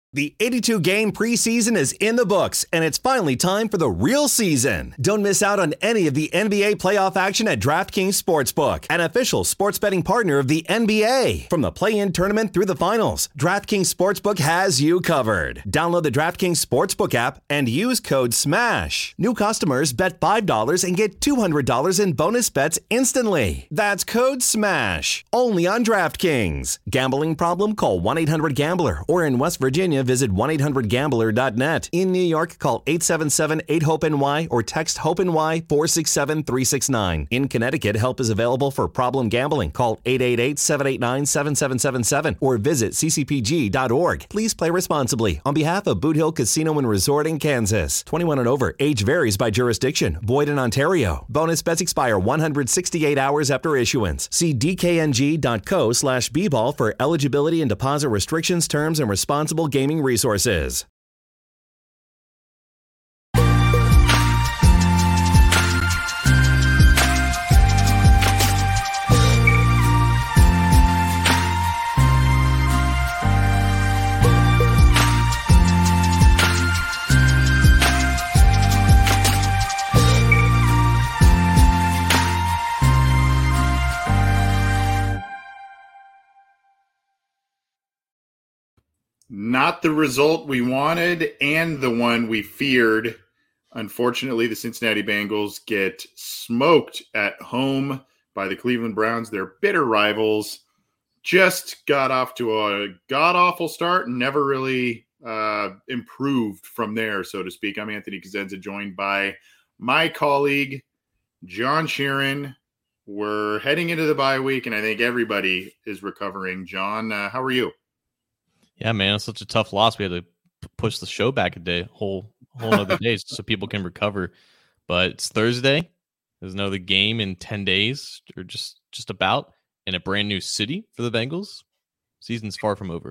The 82-game preseason is in the books, and it's finally time for the real season. Don't miss out on any of the NBA playoff action at DraftKings Sportsbook, an official sports betting partner of the NBA. From the play-in tournament through the finals, DraftKings Sportsbook has you covered. Download the DraftKings Sportsbook app and use code SMASH. New customers bet $5 and get $200 in bonus bets instantly. That's code SMASH. Only on DraftKings. Gambling problem? Call 1-800-GAMBLER. Or in West Virginia, visit 1-800-GAMBLER.net. In New York, call 877-8-HOPE-NY or text HOPE-NY 467-369. In Connecticut, help is available for problem gambling. Call 888-789-7777 or visit ccpg.org. Please play responsibly. On behalf of Boot Hill Casino and Resort in Kansas. 21 and over. Age varies by jurisdiction. Void in Ontario. Bonus bets expire 168 hours after issuance. See dkng.co/bball for eligibility and deposit restrictions, terms, and responsible gaming resources. Not the result we wanted and the one we feared. Unfortunately, the Cincinnati Bengals get smoked at home by the Cleveland Browns. Their bitter rivals just got off to a god-awful start and never really improved from there, so to speak. I'm Anthony Cosenza, joined by my colleague, John Sheeran. We're heading into the bye week, and I think everybody is recovering. John, how are you? Yeah, man, it's such a tough loss. We had to push the show back a day, whole other days, so people can recover. But it's Thursday. There's another game in 10 days, or just about, in a brand new city for the Bengals. Season's far from over.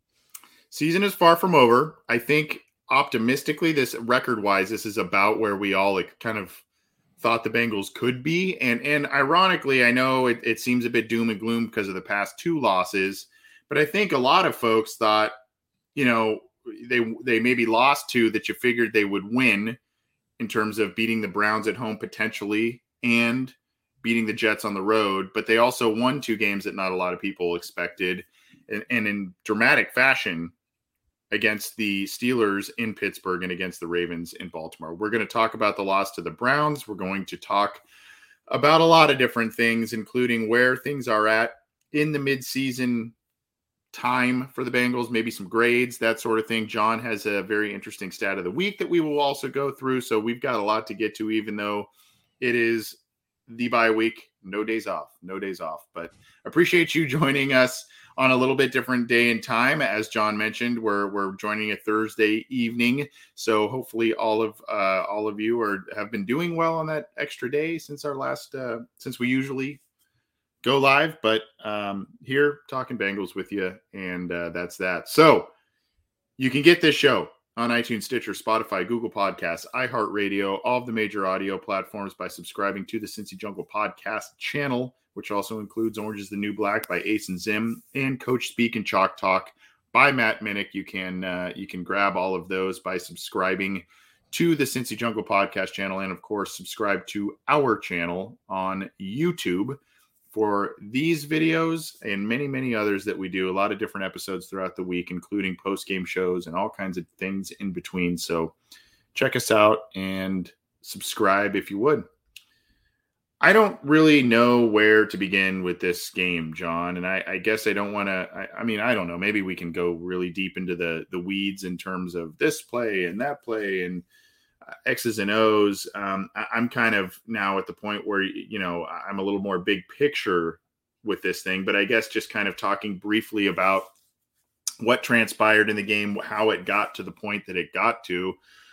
Season is far from over. I think optimistically, this record-wise, this is about where we all kind of thought the Bengals could be. And ironically, I know it seems a bit doom and gloom because of the past two losses. But I think a lot of folks thought, they maybe lost two that you figured they would win in terms of beating the Browns at home potentially and beating the Jets on the road. But they also won two games that not a lot of people expected and in dramatic fashion against the Steelers in Pittsburgh and against the Ravens in Baltimore. We're going to talk about the loss to the Browns. We're going to talk about a lot of different things, including where things are at in the midseason time for the Bengals, maybe some grades, that sort of thing. John has a very interesting stat of the week that we will also go through. So we've got a lot to get to, even though it is the bye week. No days off. But appreciate you joining us on a little bit different day and time. As John mentioned, we're joining a Thursday evening. So hopefully all of you have been doing well on that extra day since our last, since we usually go live, but here talking Bengals with you, and that's that. So you can get this show on iTunes, Stitcher, Spotify, Google Podcasts, iHeartRadio, all of the major audio platforms by subscribing to the Cincy Jungle podcast channel, which also includes Orange is the New Black by Ace and Zim and Coach Speak and Chalk Talk by Matt Minnick. You can grab all of those by subscribing to the Cincy Jungle podcast channel, and of course subscribe to our channel on YouTube for these videos and many, many others that we do. A lot of different episodes throughout the week, including post-game shows and all kinds of things in between. So check us out and subscribe if you would. I don't really know where to begin with this game, John. And I guess I don't want to, I don't know. Maybe we can go really deep into the weeds in terms of this play and that play and X's and O's. I'm kind of now at the point where, I'm a little more big picture with this thing, but I guess just kind of talking briefly about what transpired in the game, how it got to the point that it got to.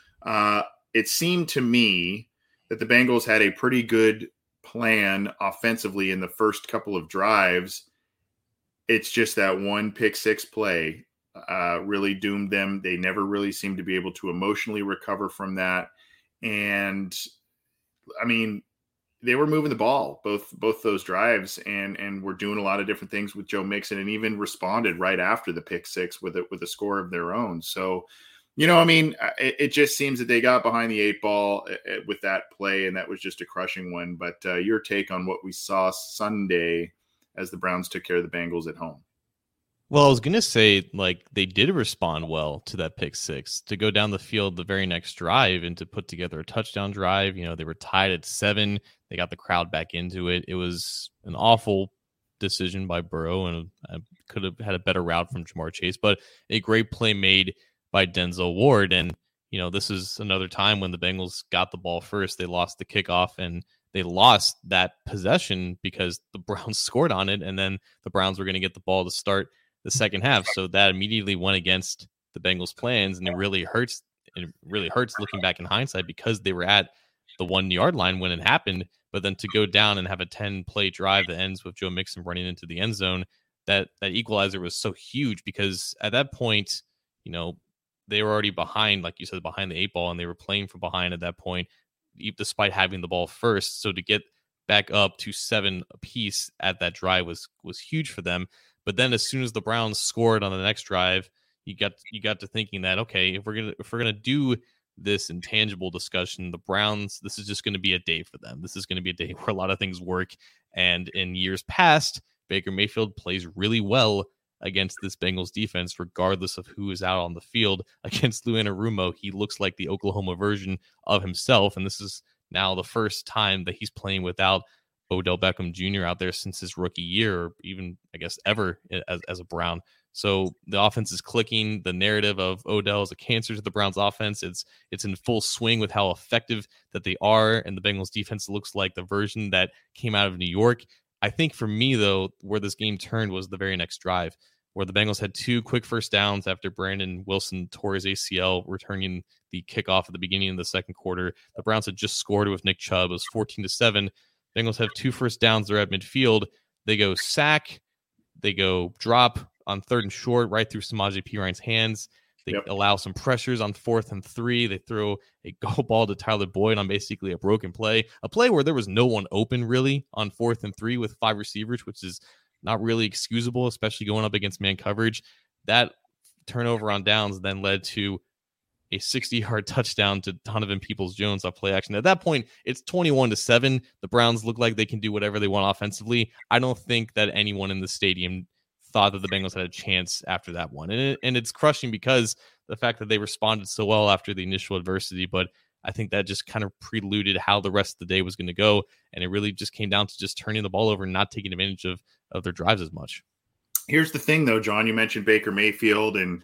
It seemed to me that the Bengals had a pretty good plan offensively in the first couple of drives. It's just that one pick six play really doomed them. They never really seemed to be able to emotionally recover from that. And they were moving the ball both those drives, and were doing a lot of different things with Joe Mixon, and even responded right after the pick six with a score of their own. So, I mean, it just seems that they got behind the eight ball with that play, and that was just a crushing one. But your take on what we saw Sunday as the Browns took care of the Bengals at home? Well, I was going to say, like, they did respond well to that pick six to go down the field the very next drive and to put together a touchdown drive. They were tied at 7. They got the crowd back into it. It was an awful decision by Burrow, and could have had a better route from Ja'Marr Chase, but a great play made by Denzel Ward. And, this is another time when the Bengals got the ball first. They lost the kickoff, and they lost that possession because the Browns scored on it, and then the Browns were going to get the ball to start the second half. So that immediately went against the Bengals' plans, and it really hurts. It really hurts looking back in hindsight, because they were at the 1 yard line when it happened. But then to go down and have a 10-play drive that ends with Joe Mixon running into the end zone, that equalizer was so huge, because at that point, they were already behind, like you said, behind the eight ball, and they were playing from behind at that point, despite having the ball first. So to get back up to 7 apiece at that drive was huge for them. But then as soon as the Browns scored on the next drive, you got to thinking that, okay, if we're gonna do this intangible discussion, the Browns, this is just going to be a day for them. This is going to be a day where a lot of things work. And in years past, Baker Mayfield plays really well against this Bengals defense, regardless of who is out on the field. Against Lou Anarumo, he looks like the Oklahoma version of himself, and this is now the first time that he's playing without Odell Beckham Jr. out there since his rookie year, or even, I guess, ever as a Brown. So the offense is clicking. The narrative of Odell is a cancer to the Browns offense. It's in full swing with how effective that they are, and the Bengals defense looks like the version that came out of New York. I think for me, though, where this game turned was the very next drive, where the Bengals had 2 quick first downs after Brandon Wilson tore his ACL, returning the kickoff at the beginning of the second quarter. The Browns had just scored with Nick Chubb. It was 14-7. Bengals have 2 first downs. They're at midfield. They go sack. They go drop on 3rd and short right through Samaje Perine's hands. They allow some pressures on 4th and 3. They throw a go ball to Tyler Boyd on basically a broken play, a play where there was no one open really on 4th and 3 with 5 receivers, which is not really excusable, especially going up against man coverage. That turnover on downs then led to a 60-yard touchdown to Donovan Peoples-Jones off play action. At that point, it's 21-7. The Browns look like they can do whatever they want offensively. I don't think that anyone in the stadium thought that the Bengals had a chance after that one. And it's crushing because the fact that they responded so well after the initial adversity, but I think that just kind of preluded how the rest of the day was going to go. And it really just came down to just turning the ball over and not taking advantage of their drives as much. Here's the thing, though, John. You mentioned Baker Mayfield and,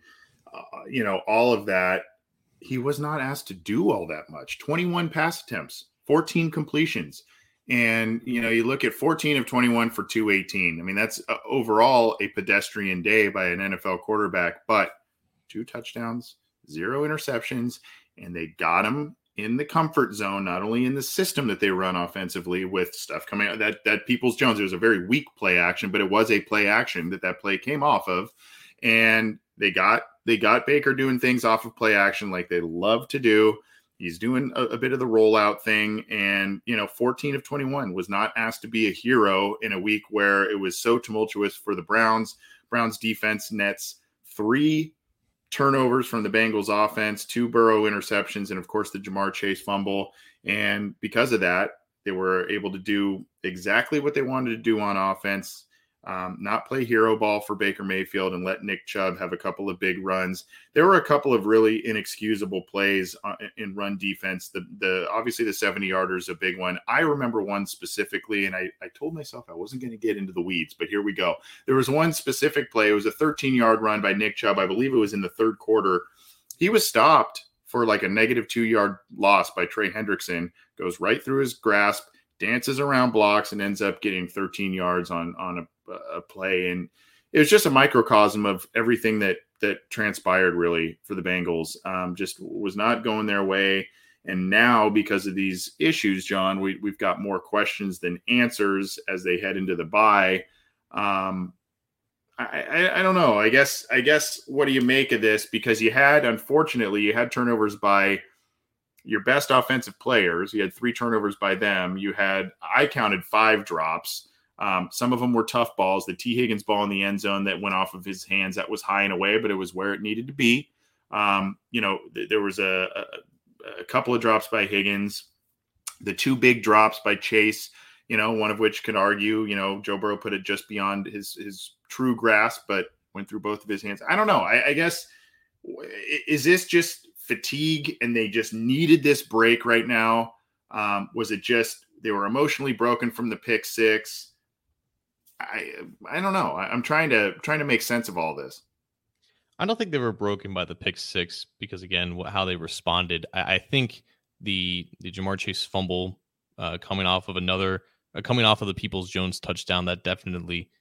all of that. He was not asked to do all that much. 21 pass attempts, 14 completions. And, you look at 14 of 21 for 218. I mean, that's overall a pedestrian day by an NFL quarterback, but 2 touchdowns, 0 interceptions, and they got him in the comfort zone, not only in the system that they run offensively with stuff coming out that Peoples-Jones. It was a very weak play action, but it was a play action that play came off of. And they got Baker doing things off of play action like they love to do. He's doing a bit of the rollout thing. And, 14 of 21 was not asked to be a hero in a week where it was so tumultuous for the Browns. Browns defense nets 3 turnovers from the Bengals offense, 2 Burrow interceptions, and of course the Ja'Marr Chase fumble. And because of that, they were able to do exactly what they wanted to do on offense. Not play hero ball for Baker Mayfield and let Nick Chubb have a couple of big runs. There were a couple of really inexcusable plays in run defense. Obviously the 70-yarder is a big one. I remember one specifically, and I told myself I wasn't going to get into the weeds, but here we go. There was one specific play. It was a 13-yard run by Nick Chubb. I believe it was in the 3rd quarter. He was stopped for like a negative 2-yard loss by Trey Hendrickson, goes right through his grasp, dances around blocks, and ends up getting 13 yards on a play. And it was just a microcosm of everything that transpired really for the Bengals. Just was not going their way. And now because of these issues, John, we've got more questions than answers as they head into the bye. I don't know. I guess what do you make of this? Because unfortunately you had turnovers by your best offensive players. You had 3 turnovers by them. I counted 5 drops. Some of them were tough balls. The T. Higgins ball in the end zone that went off of his hands, that was high and away, but it was where it needed to be. There was a couple of drops by Higgins, the 2 big drops by Chase, one of which could argue, Joe Burrow put it just beyond his true grasp, but went through both of his hands. I don't know. I guess, is this just fatigue and they just needed this break right now? Was it just they were emotionally broken from the pick 6? I don't know. I'm trying to make sense of all this. I don't think they were broken by the pick 6 because, again, how they responded. I think the Ja'Marr Chase fumble coming off of the Peoples-Jones touchdown, that definitely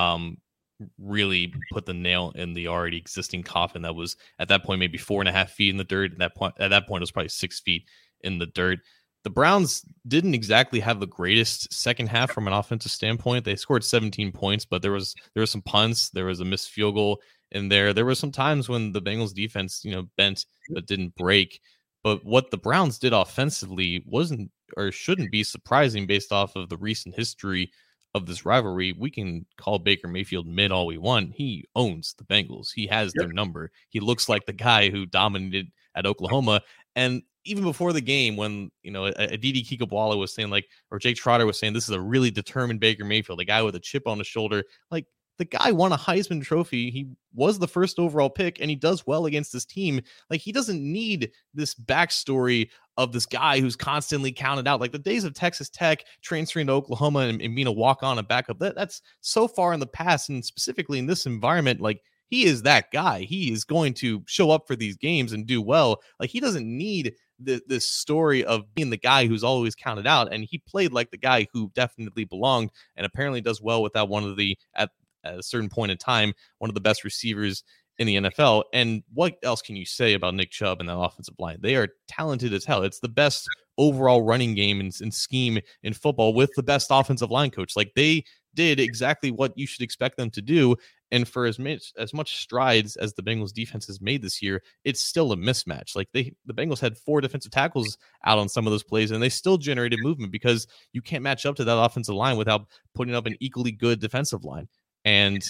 really put the nail in the already existing coffin that was at that point maybe 4.5 feet in the dirt. At that point it was probably 6 feet in the dirt. The Browns didn't exactly have the greatest second half from an offensive standpoint. They scored 17 points, but there was some punts, there was a missed field goal in there. There were some times when the Bengals defense, bent but didn't break. But what the Browns did offensively wasn't or shouldn't be surprising based off of the recent history of this rivalry. We can call Baker Mayfield mid all we want. He owns the Bengals. He has their number. He looks like the guy who dominated at Oklahoma. And even before the game, when Aditi Kikabwala was saying, or Jake Trotter was saying, this is a really determined Baker Mayfield, a guy with a chip on his shoulder. The guy won a Heisman Trophy. He was the first overall pick, and he does well against this team. He doesn't need this backstory of this guy who's constantly counted out. The days of Texas Tech transferring to Oklahoma and being a walk-on and backup, that's so far in the past. And specifically in this environment, he is that guy. He is going to show up for these games and do well. He doesn't need this story of being the guy who's always counted out. And he played like the guy who definitely belonged, and apparently does well without one of the, at a certain point in time, one of the best receivers in the NFL. And what else can you say about Nick Chubb and that offensive line? They are talented as hell. It's the best overall running game and scheme in football with the best offensive line coach. They did exactly what you should expect them to do. And for as much strides as the Bengals defense has made this year, it's still a mismatch. The Bengals had 4 defensive tackles out on some of those plays, and they still generated movement because you can't match up to that offensive line without putting up an equally good defensive line. And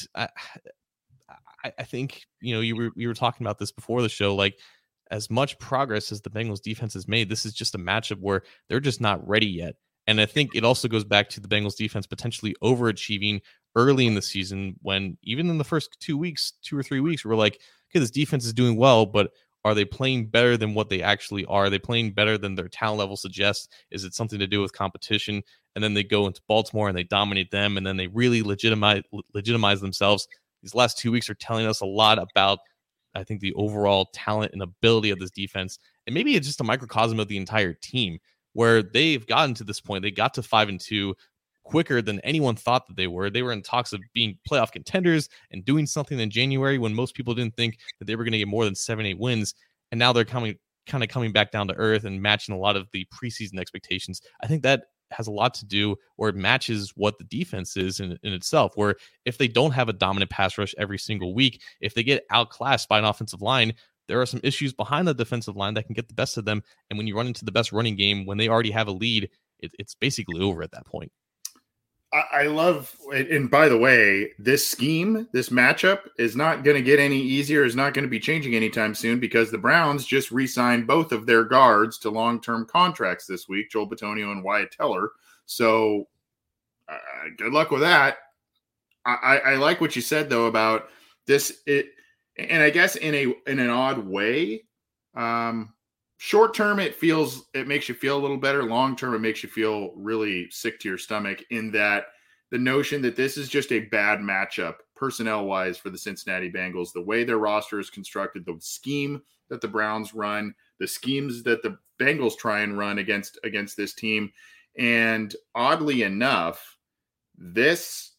I think, you were talking about this before the show, as much progress as the Bengals defense has made, this is just a matchup where they're just not ready yet. And I think it also goes back to the Bengals defense potentially overachieving early in the season, when even in the first 2 or 3 weeks, we're like, okay, this defense is doing well, but are they playing better than what they actually are? Are they playing better than their talent level suggests? Is it something to do with competition? And then they go into Baltimore and they dominate them, and then they really legitimize themselves. These last 2 weeks are telling us a lot about, I think, the overall talent and ability of this defense. And maybe it's just a microcosm of the entire team, where they've gotten to this point. They got to 5-2 quicker than anyone thought that they were. They were in talks of being playoff contenders and doing something in January when most people didn't think that they were going to get more than 7-8 wins. And now they're coming back down to earth and matching a lot of the preseason expectations. I think that has a lot to do, or it matches what the defense is in itself, where if they don't have a dominant pass rush every single week, if they get outclassed by an offensive line, there are some issues behind the defensive line that can get the best of them. And when you run into the best running game, when they already have a lead, it's basically over at that point. I love, and by the way, this scheme, this matchup is not going to get any easier. Is not going to be changing anytime soon, because the Browns just re-signed both of their guards to long-term contracts this week, Joel Bitonio and Wyatt Teller. So good luck with that. I like what you said though about this. And I guess in an odd way, short term, it makes you feel a little better. Long term, it makes you feel really sick to your stomach, in that the notion that this is just a bad matchup personnel wise for the Cincinnati Bengals, the way their roster is constructed, the scheme that the Browns run, the schemes that the Bengals try and run against this team. And oddly enough, this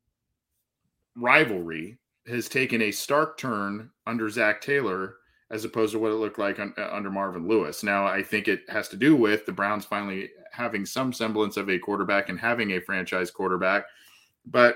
rivalry has taken a stark turn under Zach Taylor, as opposed to what it looked like under Marvin Lewis. Now, I think it has to do with the Browns finally having some semblance of a quarterback and having a franchise quarterback. But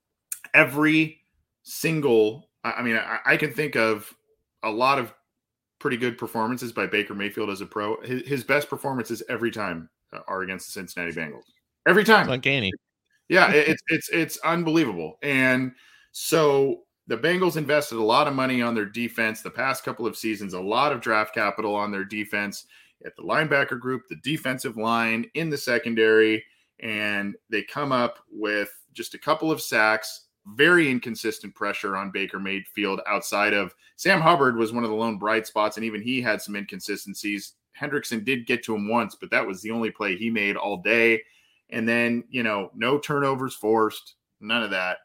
every single, I can think of a lot of pretty good performances by Baker Mayfield as a pro. His best performances every time are against the Cincinnati Bengals. Every time. It's uncanny. Yeah, it's unbelievable. And so the Bengals invested a lot of money on their defense the past couple of seasons, a lot of draft capital on their defense at the linebacker group, the defensive line, in the secondary, and they come up with just a couple of sacks, very inconsistent pressure on Baker Mayfield. Outside of Sam Hubbard was one of the lone bright spots, and even he had some inconsistencies. Hendrickson did get to him once, but that was the only play he made all day. And then, no turnovers forced, none of that.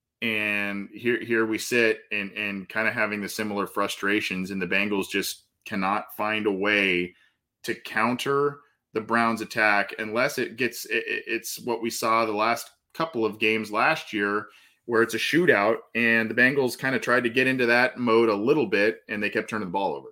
And here we sit and kind of having the similar frustrations, and the Bengals just cannot find a way to counter the Browns attack unless it's what we saw the last couple of games last year, where it's a shootout, and the Bengals kind of tried to get into that mode a little bit, and they kept turning the ball over.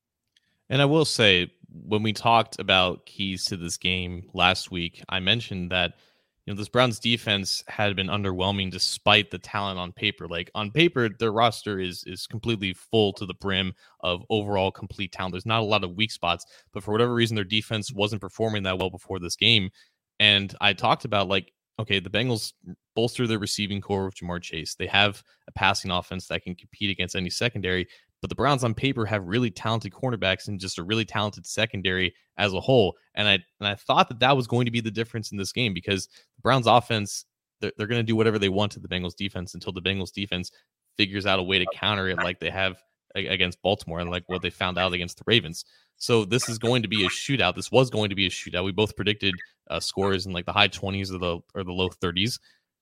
And I will say, when we talked about keys to this game last week, I mentioned that this Browns defense had been underwhelming despite the talent on paper. Like, on paper, their roster is completely full to the brim of overall complete talent. There's not a lot of weak spots, but for whatever reason, their defense wasn't performing that well before this game. And I talked about, okay, the Bengals bolster their receiving core with Ja'Marr Chase. They have a passing offense that can compete against any secondary, but the Browns on paper have really talented cornerbacks and just a really talented secondary as a whole. And I thought that was going to be the difference in this game, because the Browns offense, they're going to do whatever they want to the Bengals defense until the Bengals defense figures out a way to counter it, like they have against Baltimore and like what they found out against the Ravens. So this is going to be a shootout. This was going to be a shootout. We both predicted scores in like the high 20s or the low 30s.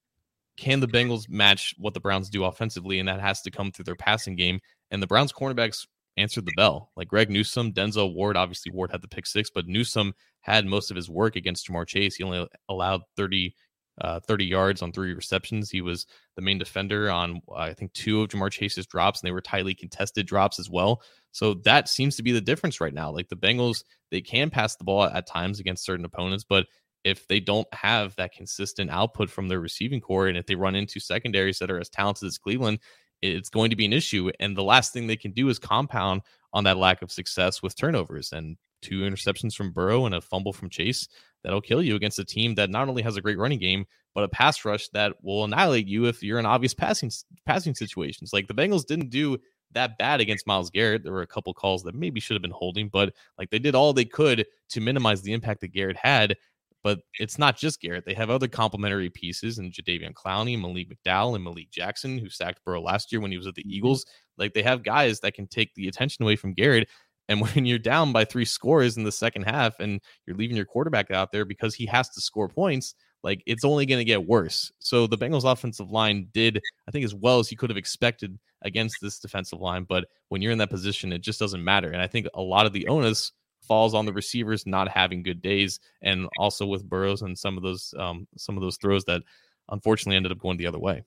Can the Bengals match what the Browns do offensively? And that has to come through their passing game. And the Browns cornerbacks answered the bell. Like Greg Newsome, Denzel Ward. Obviously, Ward had the pick six, but Newsome had most of his work against Ja'Marr Chase. He only allowed 30 yards on 3 receptions. He was the main defender on, I think, 2 of Ja'Marr Chase's drops, and they were tightly contested drops as well. So that seems to be the difference right now. Like the Bengals, they can pass the ball at times against certain opponents, but if they don't have that consistent output from their receiving core, and if they run into secondaries that are as talented as Cleveland, it's going to be an issue. And the last thing they can do is compound on that lack of success with turnovers. And 2 interceptions from Burrow and a fumble from Chase, that'll kill you against a team that not only has a great running game, but a pass rush that will annihilate you if you're in obvious passing situations. Like the Bengals didn't do that bad against Myles Garrett. There were a couple calls that maybe should have been holding, but like they did all they could to minimize the impact that Garrett had. But it's not just Garrett. They have other complementary pieces in Jadeveon Clowney, Malik McDowell, and Malik Jackson, who sacked Burrow last year when he was at the Eagles. Like they have guys that can take the attention away from Garrett. And when you're down by 3 scores in the second half and you're leaving your quarterback out there because he has to score points, like it's only going to get worse. So the Bengals offensive line did, I think, as well as he could have expected against this defensive line. But when you're in that position, it just doesn't matter. And I think a lot of the onus falls on the receivers not having good days, and also with Burrows and some of those throws that unfortunately ended up going the other way.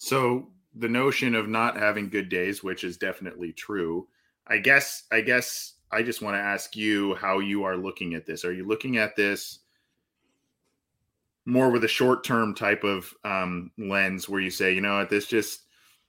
So the notion of not having good days, which is definitely true, I guess I just want to ask you how you are looking at this. Are you looking at this more with a short-term type of lens where you say, this just,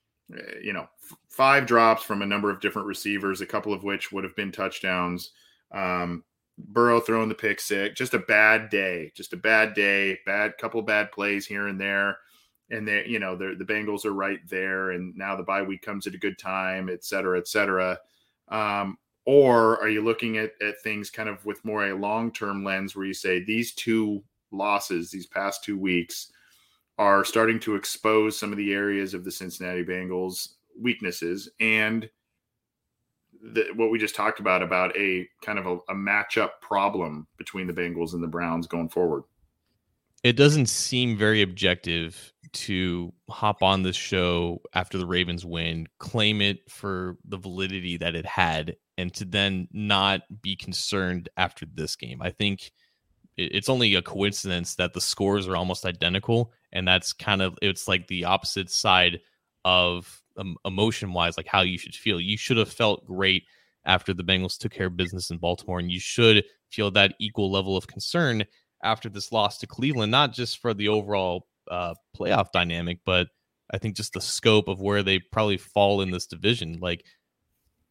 5 drops from a number of different receivers, a couple of which would have been touchdowns, Burrow throwing the pick six, just a bad day, couple of bad plays here and there. And they, the Bengals are right there. And now the bye week comes at a good time, et cetera, et cetera. Or are you looking at things kind of with more a long-term lens where you say these 2 losses, these past 2 weeks are starting to expose some of the areas of the Cincinnati Bengals weaknesses and what we just talked about a kind of a matchup problem between the Bengals and the Browns going forward? It doesn't seem very objective to hop on this show after the Ravens win, claim it for the validity that it had, and to then not be concerned after this game. I think it's only a coincidence that the scores are almost identical, and that's it's like the opposite side of emotion-wise, like how you should feel. You should have felt great after the Bengals took care of business in Baltimore, and you should feel that equal level of concern after this loss to Cleveland, not just for the overall playoff dynamic, but I think just the scope of where they probably fall in this division. Like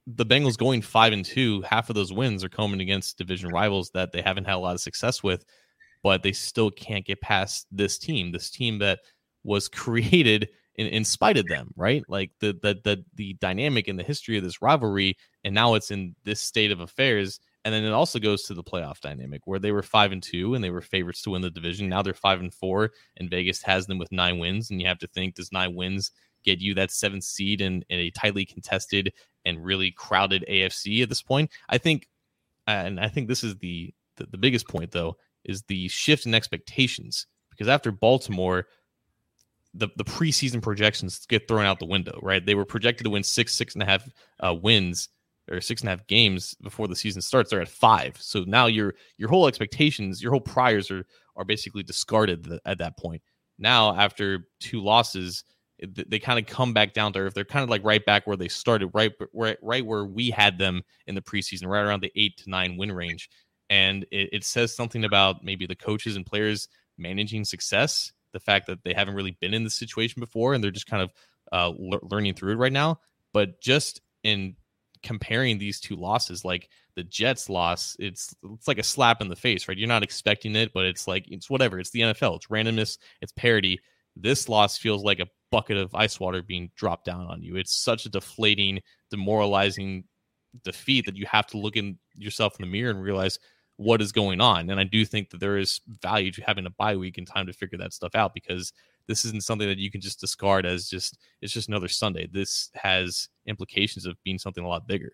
the Bengals going 5-2, half of those wins are coming against division rivals that they haven't had a lot of success with, but they still can't get past this team that was created in spite of them, right? Like the dynamic and the history of this rivalry, and now it's in this state of affairs. And then it also goes to the playoff dynamic where they were 5-2 and they were favorites to win the division. Now they're 5-4 and Vegas has them with 9 wins. And you have to think, does 9 wins get you that 7th seed in a tightly contested and really crowded AFC at this point? I think, and I think this is the biggest point though, is the shift in expectations, because after Baltimore, the preseason projections get thrown out the window, right? They were projected to win 6.5 wins or 6.5 games before the season starts. They're at 5. So now your whole expectations, your whole priors are basically discarded at that point. Now, after 2 losses, they kind of come back down to earth. They're kind of like right back where they started, right where we had them in the preseason, right around the 8 to 9 win range. And it says something about maybe the coaches and players managing success, the fact that they haven't really been in this situation before, and they're just kind of learning through it right now. But just in comparing these 2 losses, like the Jets loss, it's like a slap in the face, right? You're not expecting it, but it's like, it's whatever. It's the NFL. It's randomness. It's parity. This loss feels like a bucket of ice water being dropped down on you. It's such a deflating, demoralizing defeat that you have to look in yourself in the mirror and realize what is going on. And I do think that there is value to having a bye week and time to figure that stuff out, because this isn't something that you can just discard as it's just another Sunday. This has implications of being something a lot bigger.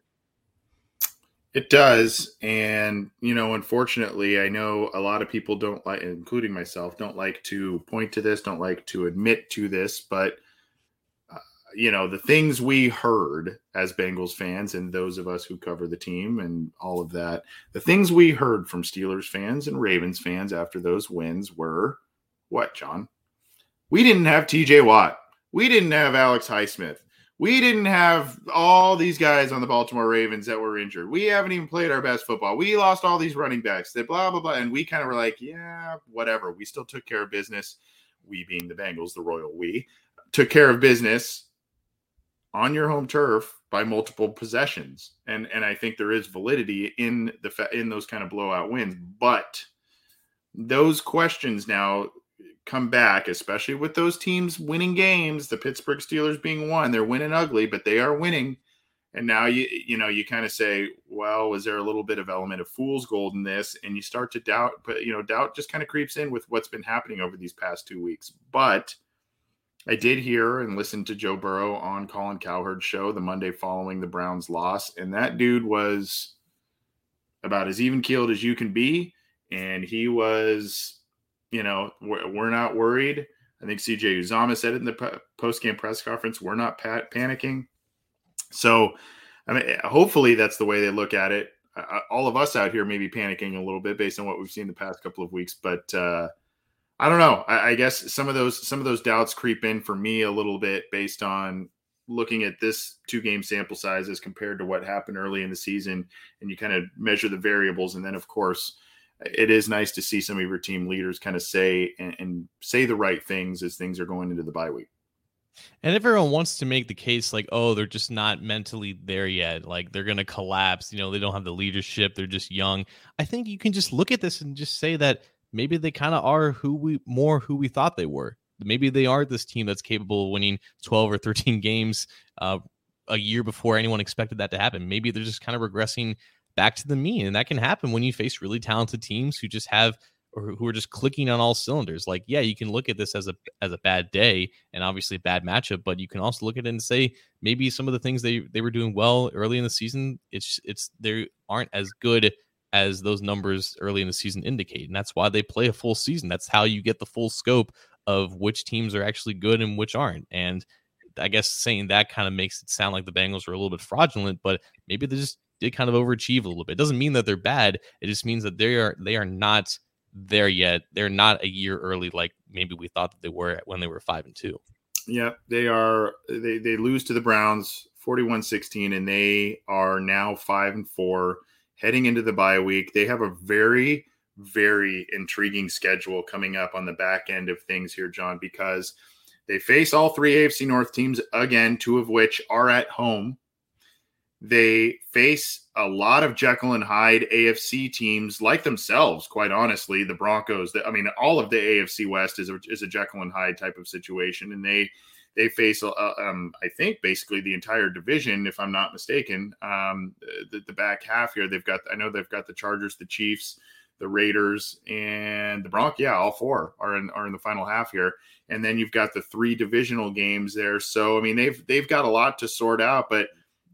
It does. And, unfortunately, I know a lot of people don't like, including myself, don't like to point to this, don't like to admit to this, but the things we heard as Bengals fans and those of us who cover the team and all of that, the things we heard from Steelers fans and Ravens fans after those wins were what, John? We didn't have TJ Watt. We didn't have Alex Highsmith. We didn't have all these guys on the Baltimore Ravens that were injured. We haven't even played our best football. We lost all these running backs that blah, blah, blah. And we kind of were like, yeah, whatever. We still took care of business. We being the Bengals, the royal we, took care of business on your home turf by multiple possessions. And I think there is validity in those kind of blowout wins. But those questions now come back, especially with those teams winning games, the Pittsburgh Steelers being one. They're winning ugly, but they are winning. And now you kind of say, well, was there a little bit of element of fool's gold in this? And you start to doubt, but doubt just kind of creeps in with what's been happening over these past 2 weeks. But I did hear and listen to Joe Burrow on Colin Cowherd's show the Monday following the Browns loss. And that dude was about as even-keeled as you can be. And he was, we're not worried. I think CJ Uzomah said it in the post-game press conference. We're not panicking. So, I mean, hopefully that's the way they look at it. All of us out here may be panicking a little bit based on what we've seen the past couple of weeks, but I don't know. I guess some of those doubts creep in for me a little bit based on looking at this 2-game sample size as compared to what happened early in the season, and you kind of measure the variables. And then, of course, it is nice to see some of your team leaders kind of say and say the right things as things are going into the bye week. And everyone wants to make the case like, oh, they're just not mentally there yet. Like they're going to collapse. They don't have the leadership. They're just young. I think you can just look at this and just say that maybe they kind of are who we thought they were. Maybe they are this team that's capable of winning 12 or 13 games a year before anyone expected that to happen. Maybe they're just kind of regressing back to the mean. And that can happen when you face really talented teams who just have, or who are just clicking on all cylinders. Like, yeah, you can look at this as a bad day and obviously a bad matchup, but you can also look at it and say maybe some of the things they were doing well early in the season, it's they aren't as good as those numbers early in the season indicate. And that's why they play a full season. That's how you get the full scope of which teams are actually good and which aren't. And I guess saying that kind of makes it sound like the Bengals are a little bit fraudulent, but maybe they just did kind of overachieve a little bit. It doesn't mean that they're bad. It just means that they are not there yet. They're not a year early like maybe we thought that they were when they were 5-2. Yeah, they are. They lose to the Browns 41-16, and they are now 5-4 heading into the bye week. They have a very, very intriguing schedule coming up on the back end of things here, John, because they face all 3 AFC North teams again, 2 of which are at home. They face a lot of Jekyll and Hyde AFC teams like themselves, quite honestly. The Broncos, all of the AFC West is a Jekyll and Hyde type of situation. And they face, I think, basically the entire division, if I'm not mistaken. The back half here, they've got the Chargers, the Chiefs, the Raiders, and the Broncos. Yeah, all four are in the final half here. And then you've got the 3 divisional games there. So, they've got a lot to sort out, but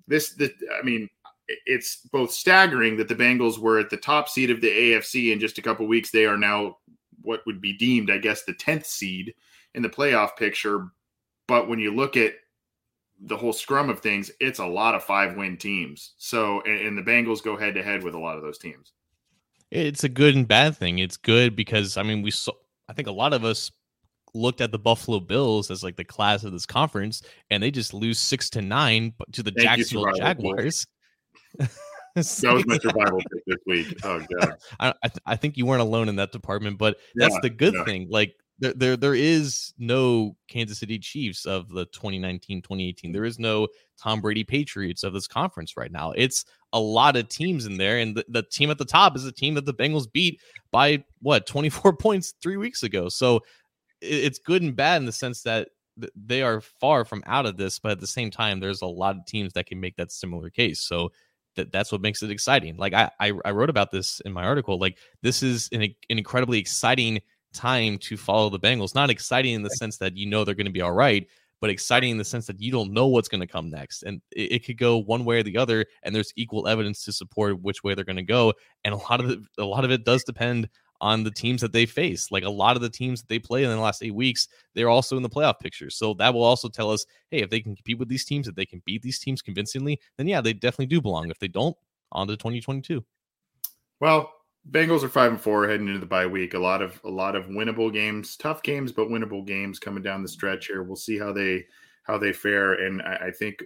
it's both staggering that the Bengals were at the top seed of the AFC in just a couple of weeks. They are now what would be deemed, I guess, the 10th seed in the playoff picture. But when you look at the whole scrum of things, it's a lot of 5-win teams. So, and the Bengals go head to head with a lot of those teams. It's a good and bad thing. It's good because, I think a lot of us looked at the Buffalo Bills as like the class of this conference, and they just lose 6-9 to the Jacksonville Jaguars. That was my survival pick this week. Oh god, I think you weren't alone in that department, but that's the good thing. Like there is no Kansas City Chiefs of the 2019-2018. There is no Tom Brady Patriots of this conference right now. It's a lot of teams in there, and the team at the top is a team that the Bengals beat by 24 points 3 weeks ago. So it's good and bad in the sense that they are far from out of this, but at the same time, there's a lot of teams that can make that similar case. So that's what makes it exciting. Like I wrote about this in my article. Like, this is an incredibly exciting time to follow the Bengals. Not exciting in the sense that they're going to be all right, but exciting in the sense that you don't know what's going to come next, and it could go one way or the other. And there's equal evidence to support which way they're going to go. And a lot of it does depend on the teams that they face. Like, a lot of the teams that they play in the last 8 weeks, they're also in the playoff picture. So that will also tell us, hey, if they can compete with these teams, if they can beat these teams convincingly, then yeah, they definitely do belong. If they don't, on to 2022. Well, Bengals are 5-4 heading into the bye week. A lot of winnable games, tough games, but winnable games coming down the stretch here. We'll see how they fare. And I think,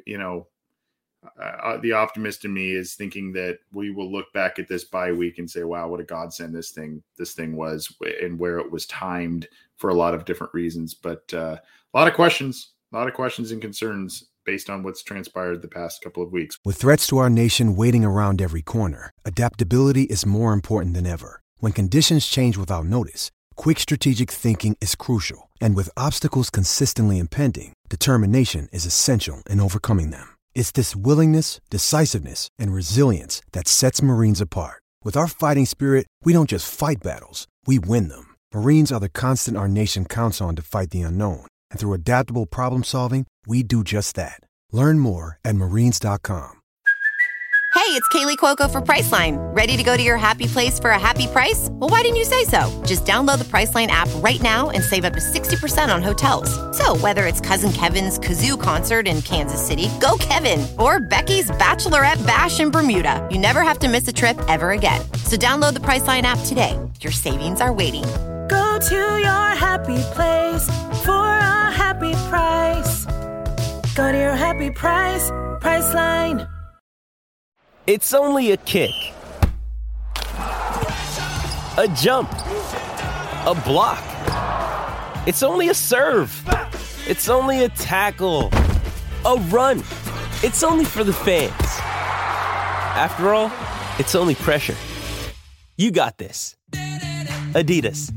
the optimist in me is thinking that we will look back at this bye week and say, wow, what a godsend this thing was, and where it was timed for a lot of different reasons. But a lot of questions and concerns based on what's transpired the past couple of weeks. With threats to our nation waiting around every corner, adaptability is more important than ever. When conditions change without notice, quick strategic thinking is crucial. And with obstacles consistently impending, determination is essential in overcoming them. It's this willingness, decisiveness, and resilience that sets Marines apart. With our fighting spirit, we don't just fight battles, we win them. Marines are the constant our nation counts on to fight the unknown. And through adaptable problem solving, we do just that. Learn more at marines.com. Hey, it's Kaylee Cuoco for Priceline. Ready to go to your happy place for a happy price? Well, why didn't you say so? Just download the Priceline app right now and save up to 60% on hotels. So whether it's Cousin Kevin's Kazoo Concert in Kansas City, go Kevin, or Becky's Bachelorette Bash in Bermuda, you never have to miss a trip ever again. So download the Priceline app today. Your savings are waiting. Go to your happy place for a happy price. Go to your happy price, Priceline. It's only a kick, a jump, a block. It's only a serve. It's only a tackle, a run. It's only for the fans. After all, it's only pressure. You got this. Adidas.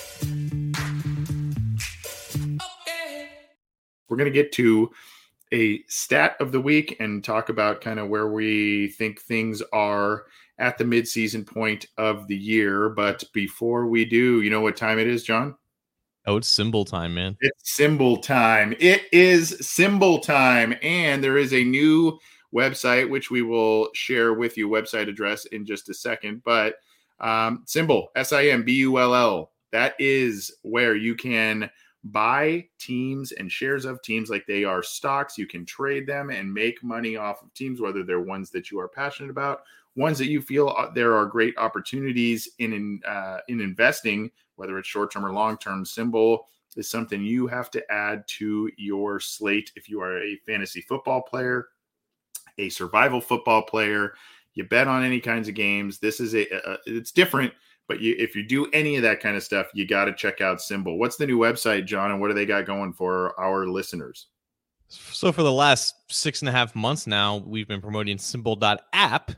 We're going to get to a stat of the week and talk about kind of where we think things are at the midseason point of the year. But before we do, you know what time it is, John? Oh, it's symbol time, man. It's symbol time. It is symbol time. And there is a new website, which we will share with you, website address in just a second. But Symbol, SIMBULL, that is where you can buy teams and shares of teams like they are stocks. You can trade them and make money off of teams, whether they're ones that you are passionate about, ones that you feel there are great opportunities in investing, whether it's short-term or long-term. Symbol is something you have to add to your slate if you are a fantasy football player, a survival football player, you bet on any kinds of games. This is it's different. But if you do any of that kind of stuff, you got to check out Symbol. What's the new website, John, and what do they got going for our listeners? So for the last 6.5 months now, we've been promoting Symbol.app,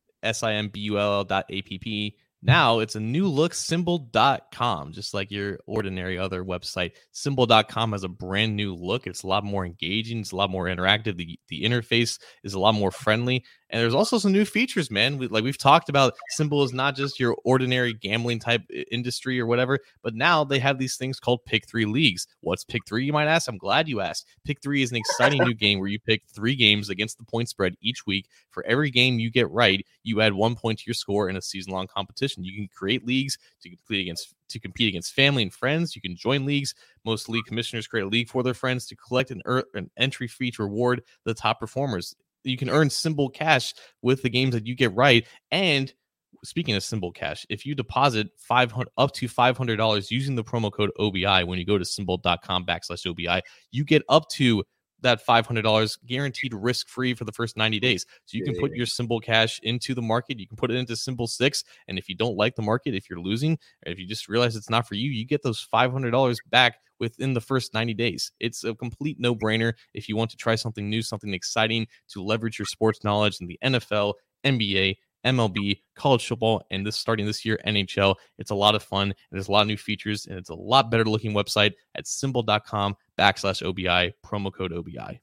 SIMBULL.app. Now it's a new look, Symbol.com, just like your ordinary other website. Symbol.com has a brand new look. It's a lot more engaging. It's a lot more interactive. The interface is a lot more friendly. And there's also some new features, man. We've talked about, Symbol is not just your ordinary gambling type industry or whatever, but now they have these things called Pick 3 leagues. What's Pick 3, you might ask? I'm glad you asked. Pick 3 is an exciting new game where you pick 3 games against the point spread each week. For every game you get right, you add 1 point to your score in a season-long competition. You can create leagues to compete against family and friends. You can join leagues. Most league commissioners create a league for their friends to collect an entry fee to reward the top performers. You can earn Symbol cash with the games that you get right. And speaking of Symbol cash, if you deposit up to $500 using the promo code OBI when you go to symbol.com/OBI, you get up to that $500 guaranteed risk-free for the first 90 days. So you can put your Symbol cash into the market. You can put it into Symbol 6. And if you don't like the market, if you're losing, or if you just realize it's not for you, you get those $500 back within the first 90 days. It's a complete no-brainer if you want to try something new, something exciting to leverage your sports knowledge in the NFL, NBA, MLB, college football, and starting this year, NHL. It's a lot of fun, and there's a lot of new features, and it's a lot better looking website at symbol.com/OBI, promo code OBI.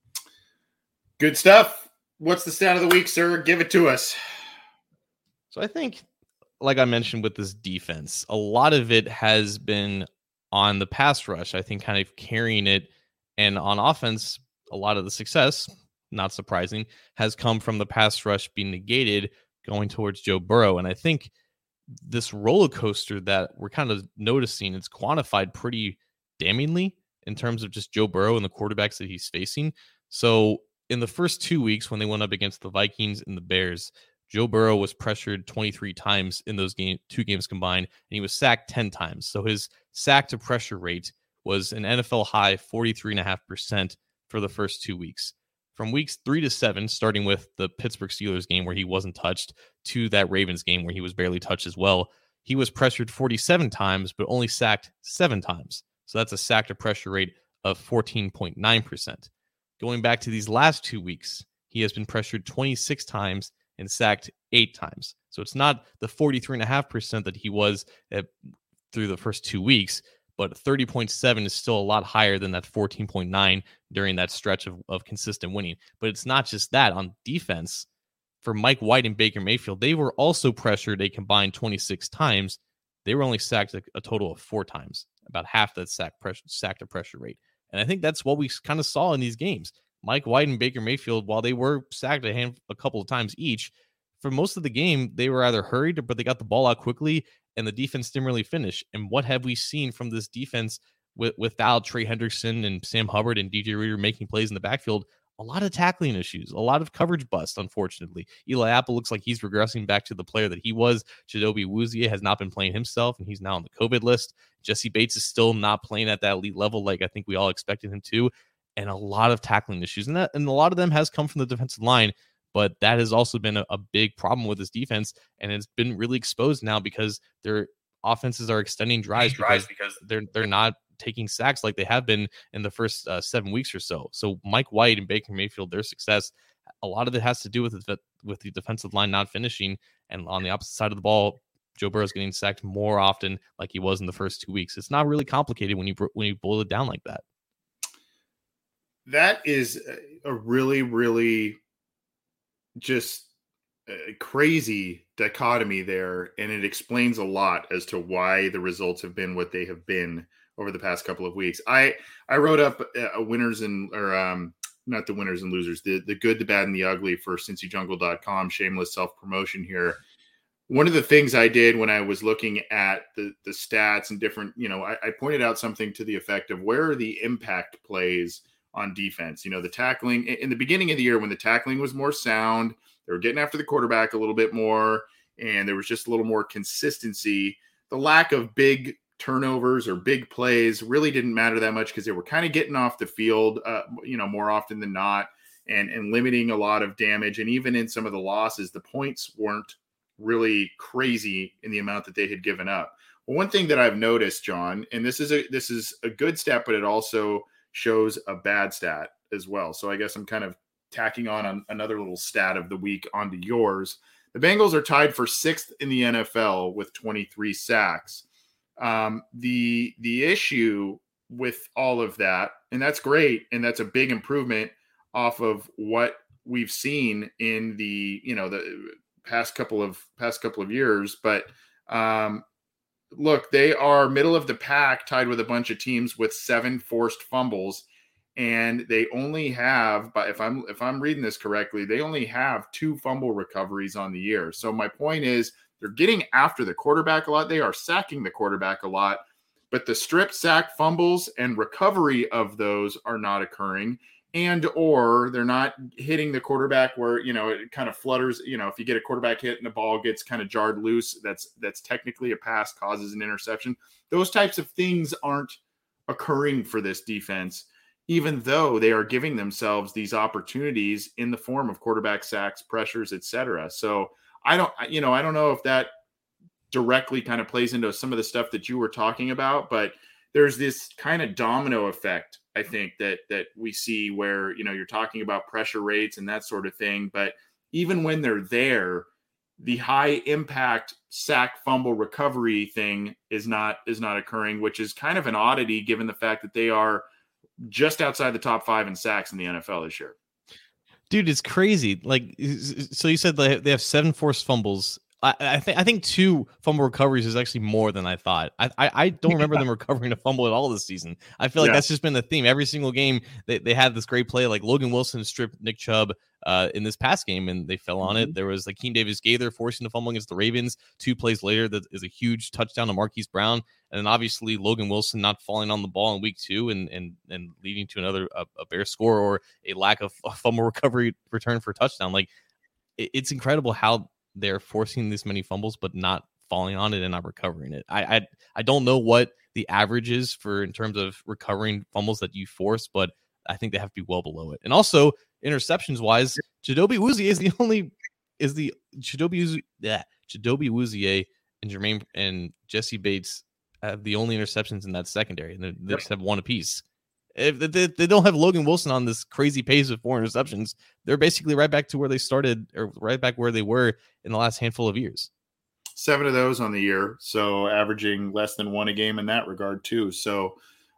Good stuff. What's the stat of the week, sir? Give it to us. So I think, like I mentioned with this defense, a lot of it has been on the pass rush, I think, kind of carrying it. And on offense, a lot of the success, not surprising, has come from the pass rush being negated going towards Joe Burrow. And I think this roller coaster that we're kind of noticing, it's quantified pretty damningly in terms of just Joe Burrow and the quarterbacks that he's facing. So in the first 2 weeks when they went up against the Vikings and the Bears, Joe Burrow was pressured 23 times in those two games combined, and he was sacked 10 times. So his sack to pressure rate was an NFL high 43.5% for the first 2 weeks. From weeks 3 to 7, starting with the Pittsburgh Steelers game where he wasn't touched, to that Ravens game where he was barely touched as well, he was pressured 47 times, but only sacked 7 times. So that's a sack to pressure rate of 14.9%. Going back to these last 2 weeks, he has been pressured 26 times and sacked 8 times. So it's not the 43.5% that he was through the first 2 weeks, but 30.7 is still a lot higher than that 14.9 during that stretch of consistent winning. But it's not just that. On defense, for Mike White and Baker Mayfield, they were also pressured a combined 26 times. They were only sacked a total of 4 times, about half that sack to pressure rate. And I think that's what we kind of saw in these games. Mike White and Baker Mayfield, while they were sacked a couple of times each, for most of the game, they were either hurried, but they got the ball out quickly, and the defense didn't really finish. And what have we seen from this defense without Trey Hendrickson and Sam Hubbard and DJ Reader making plays in the backfield? A lot of tackling issues, a lot of coverage bust, unfortunately. Eli Apple looks like he's regressing back to the player that he was. Chidobe Awuzie has not been playing himself, and he's now on the COVID list. Jesse Bates is still not playing at that elite level like I think we all expected him to. And a lot of tackling issues. And a lot of them has come from the defensive line. But that has also been a big problem with this defense, and it's been really exposed now because their offenses are extending drives because they're not taking sacks like they have been in the first 7 weeks or so. So Mike White and Baker Mayfield, their success, a lot of it has to do with the defensive line not finishing, and on the opposite side of the ball, Joe Burrow is getting sacked more often like he was in the first 2 weeks. It's not really complicated when you boil it down like that. That is a really, really just a crazy dichotomy there, and it explains a lot as to why the results have been what they have been over the past couple of weeks. I wrote up winners and not the winners and losers, the good, the bad, and the ugly for CincyJungle.com. Shameless self-promotion here. One of the things I did when I was looking at the stats and different, I pointed out something to the effect of where are the impact plays on defense. The tackling in the beginning of the year when the tackling was more sound, they were getting after the quarterback a little bit more, and there was just a little more consistency. The lack of big turnovers or big plays really didn't matter that much because they were kind of getting off the field, more often than not, and limiting a lot of damage. And even in some of the losses, the points weren't really crazy in the amount that they had given up. Well, one thing that I've noticed, John, and this is a good stat, but it also shows a bad stat. as well. So I guess I'm kind of tacking on another little stat of the week onto yours. The Bengals are tied for 6th in the NFL with 23 sacks. The issue with all of that, and that's great, and that's a big improvement off of what we've seen in the past couple of years. But look, they are middle of the pack, tied with a bunch of teams with 7 forced fumbles, and they only have, but if I'm reading this correctly, they only have 2 fumble recoveries on the year. So my point is, they're getting after the quarterback a lot. They are sacking the quarterback a lot, but the strip sack fumbles and recovery of those are not occurring, and or they're not hitting the quarterback where, it kind of flutters. If you get a quarterback hit and the ball gets kind of jarred loose, that's technically a pass, causes an interception. Those types of things aren't occurring for this defense, even though they are giving themselves these opportunities in the form of quarterback sacks, pressures, etc. So I don't know if that directly kind of plays into some of the stuff that you were talking about, but there's this kind of domino effect, I think, that we see where, you're talking about pressure rates and that sort of thing. But even when they're there, the high impact sack fumble recovery thing is not occurring, which is kind of an oddity given the fact that they are just outside the top 5 in sacks in the NFL this year. Dude, it's crazy. Like, so you said they have 7 forced fumbles. I think 2 fumble recoveries is actually more than I thought. I don't remember them recovering a fumble at all this season. I feel like that's just been the theme. Every single game they had this great play, like Logan Wilson stripped Nick Chubb in this past game, and they fell on it. There was like Akeem Davis-Gaither forcing the fumble against the Ravens. 2 plays later, that is a huge touchdown to Marquise Brown, and then obviously Logan Wilson not falling on the ball in week 2 and leading to another a Bear score or a lack of fumble recovery return for a touchdown. Like, it's incredible how they're forcing this many fumbles but not falling on it and not recovering it. I don't know what the average is for in terms of recovering fumbles that you force, but I think they have to be well below it. And also interceptions wise, Chidobe Awuzie and Jermaine and Jesse Bates have the only interceptions in that secondary, and they just have 1 apiece. If they don't have Logan Wilson on this crazy pace of 4 interceptions, they're basically right back to where they started, or right back where they were in the last handful of years. 7 of those on the year, so averaging less than 1 a game in that regard too. So,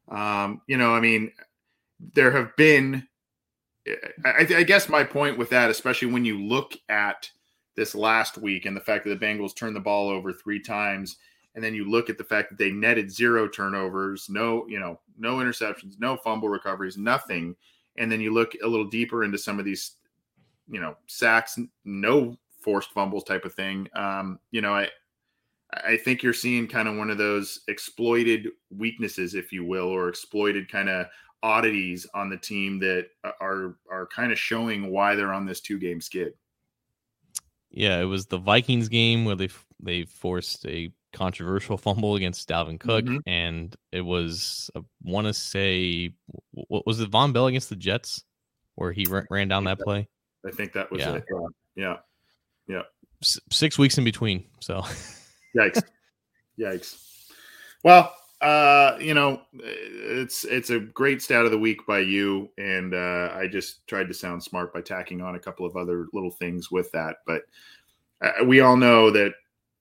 there have been, I guess my point with that, especially when you look at this last week and the fact that the Bengals turned the ball over 3 times, and then you look at the fact that they netted 0 turnovers, no interceptions, no fumble recoveries, nothing. And then you look a little deeper into some of these, sacks, no forced fumbles type of thing. I think you're seeing kind of one of those exploited weaknesses, if you will, or exploited kind of oddities on the team that are kind of showing why they're on this 2-game skid. Yeah, it was the Vikings game where they forced a controversial fumble against Dalvin Cook, and it was, I want to say, what was it, Von Bell against the Jets, where he ran down that play? I think that was it. Yeah. 6 weeks in between, so. Yikes. Well, it's a great stat of the week by you, and I just tried to sound smart by tacking on a couple of other little things with that. But we all know that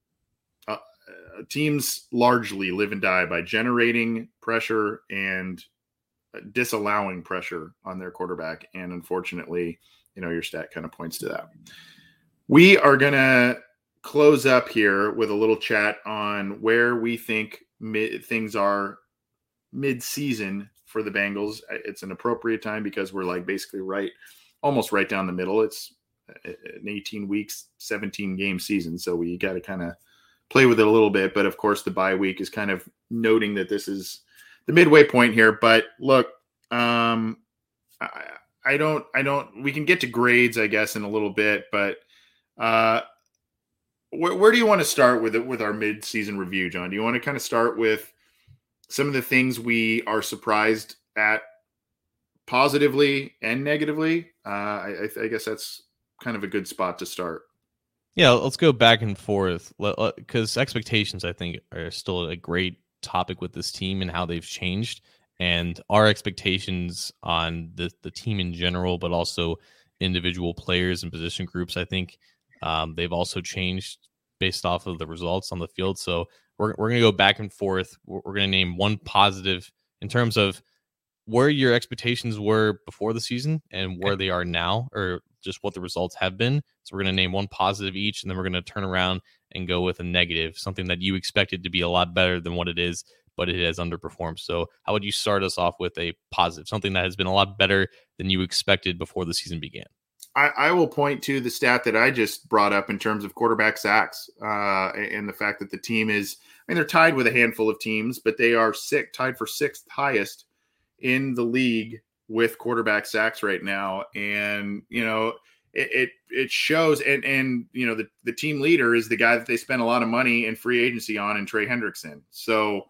teams largely live and die by generating pressure and disallowing pressure on their quarterback. And unfortunately, your stat kind of points to that. We are going to close up here with a little chat on where we think things are mid-season for the Bengals. It's an appropriate time because we're like basically almost right down the middle. It's an 18 weeks, 17 game season. So we got to kind of play with it a little bit. But of course the bye week is kind of noting that this is the midway point here. But look, we can get to grades, I guess, in a little bit, but where do you want to start with our mid-season review, John? Do you want to kind of start with some of the things we are surprised at positively and negatively? I guess that's kind of a good spot to start. Yeah, let's go back and forth because expectations, I think, are still a great topic with this team and how they've changed. and our expectations on the team in general, but also individual players and position groups, I think they've also changed based off of the results on the field. So we're going to go back and forth. We're going to name one positive in terms of where your expectations were before the season and where they are now, or just what the results have been. So we're going to name one positive each, and then we're going to turn around and go with a negative, something that you expected to be a lot better than what it is, but it has underperformed. So how would you start us off with a positive, something that has been a lot better than you expected before the season began? I will point to the stat that I just brought up in terms of quarterback sacks and the fact that the team is, they're tied with a handful of teams, but they are tied for sixth highest in the league with quarterback sacks right now. And, it shows. And the team leader is the guy that they spent a lot of money in free agency on, in Trey Hendrickson. So,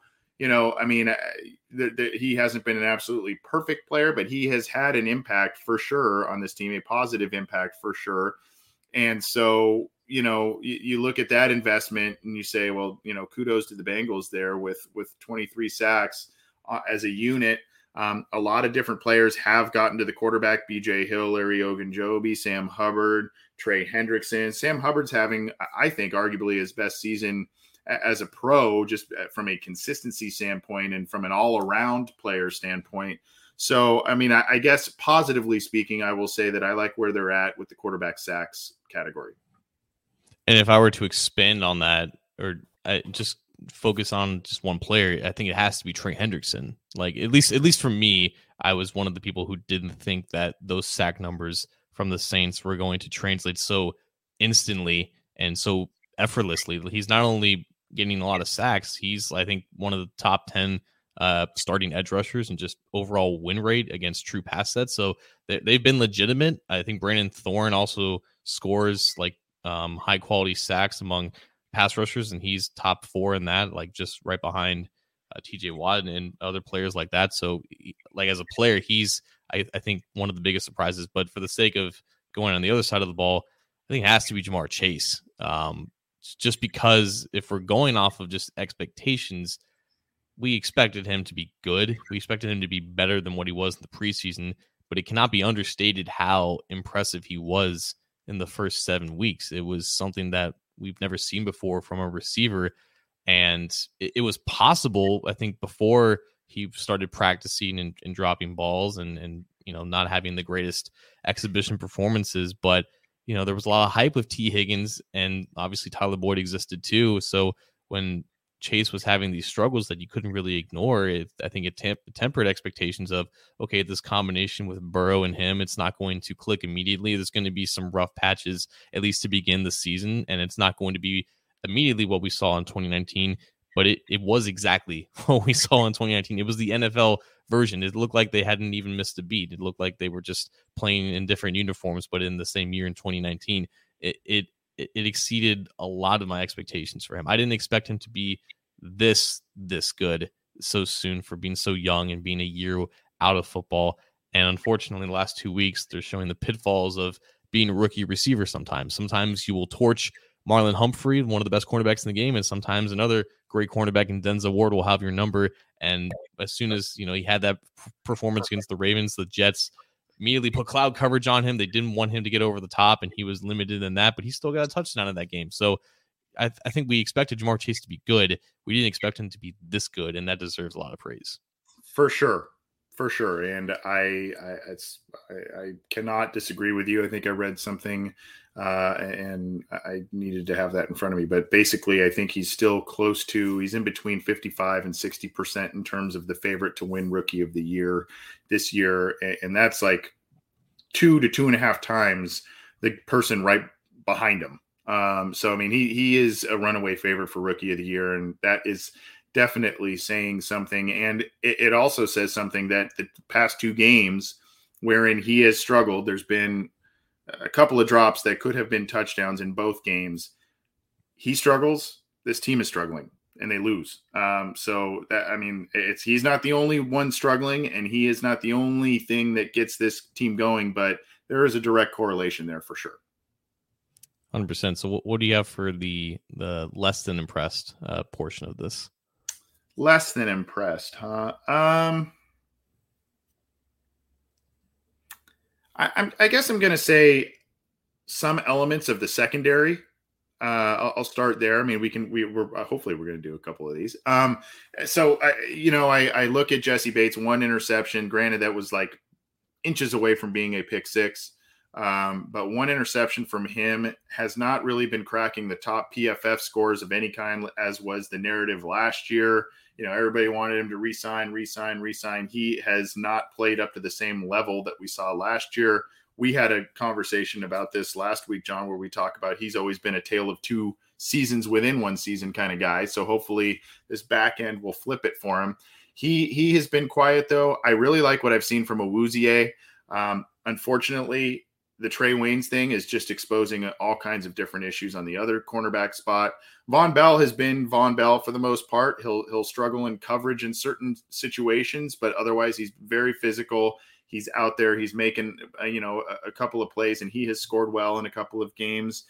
he hasn't been an absolutely perfect player, but he has had an impact for sure on this team, a positive impact for sure. And so, you look at that investment and you say, well, kudos to the Bengals there with 23 sacks as a unit. A lot of different players have gotten to the quarterback: BJ Hill, Larry Ogunjobi, Sam Hubbard, Trey Hendrickson. Sam Hubbard's having, I think, arguably his best season as a pro, just from a consistency standpoint and from an all-around player standpoint. So, I guess positively speaking, I will say that I like where they're at with the quarterback sacks category. And if I were to expand on that, or just focus on just one player, I think it has to be Trey Hendrickson. Like, at least for me, I was one of the people who didn't think that those sack numbers from the Saints were going to translate so instantly and so effortlessly. He's not only getting a lot of sacks, he's, I think, one of the top 10 starting edge rushers and just overall win rate against true pass sets. So they've been legitimate. I think Brandon Thorne also scores like high quality sacks among pass rushers, and he's top 4 in that, like just right behind TJ Watt and other players like that. So like as a player, he's, I think, one of the biggest surprises. But for the sake of going on the other side of the ball, I think it has to be Ja'Marr Chase. Just because if we're going off of just expectations, we expected him to be good. We expected him to be better than what he was in the preseason, but it cannot be understated how impressive he was in the first 7 weeks. It was something that we've never seen before from a receiver. And it was possible, I think, before he started practicing and dropping balls and not having the greatest exhibition performances. But, there was a lot of hype with T. Higgins, and obviously Tyler Boyd existed too. So when Chase was having these struggles that you couldn't really ignore, I think it tempered expectations of, okay, this combination with Burrow and him, it's not going to click immediately. There's going to be some rough patches, at least to begin the season, and it's not going to be immediately what we saw in 2019, but it was exactly what we saw in 2019. It was the NFL version. It looked like they hadn't even missed a beat. It looked like they were just playing in different uniforms, but in the same year in 2019, it exceeded a lot of my expectations for him. I didn't expect him to be this good so soon for being so young and being a year out of football. And unfortunately, the last 2 weeks, they're showing the pitfalls of being a rookie receiver sometimes. Sometimes you will torch Marlon Humphrey, one of the best cornerbacks in the game, and sometimes another great cornerback in Denzel Ward will have your number. And as soon as he had that performance against the Ravens, the Jets immediately put cloud coverage on him. They didn't want him to get over the top, and he was limited in that, but he still got a touchdown in that game. So I think we expected Ja'Marr Chase to be good. We didn't expect him to be this good, and that deserves a lot of praise. For sure. And I cannot disagree with you. I think I read something and I needed to have that in front of me. But basically, I think he's still he's in between 55 and 60% in terms of the favorite to win Rookie of the Year this year. And that's like 2 to 2.5 times the person right behind him. So, he is a runaway favorite for Rookie of the Year, and that is definitely saying something. And it also says something that the past 2 games wherein he has struggled, there's been a couple of drops that could have been touchdowns in both games. He struggles, this team is struggling, and they lose. So that, he's not the only one struggling, and he is not the only thing that gets this team going, but there is a direct correlation there for sure. 100%. So what do you have for the less than impressed portion of this? Less than impressed, huh? I guess I'm going to say some elements of the secondary. I'll start there. I mean, we're hopefully we're going to do a couple of these. So I look at Jesse Bates, 1 interception. Granted, that was like inches away from being a pick six. But 1 interception from him has not really been cracking the top PFF scores of any kind, as was the narrative last year. Everybody wanted him to resign. He has not played up to the same level that we saw last year. We had a conversation about this last week, John, where we talk about he's always been a tale of 2 seasons within 1 season kind of guy. So hopefully this back end will flip it for him. He has been quiet, though. I really like what I've seen from Awuzie. Unfortunately, the Trey Waynes thing is just exposing all kinds of different issues on the other cornerback spot. Von Bell has been Von Bell for the most part. He'll struggle in coverage in certain situations, but otherwise he's very physical. He's out there. He's making, a couple of plays, and he has scored well in a couple of games.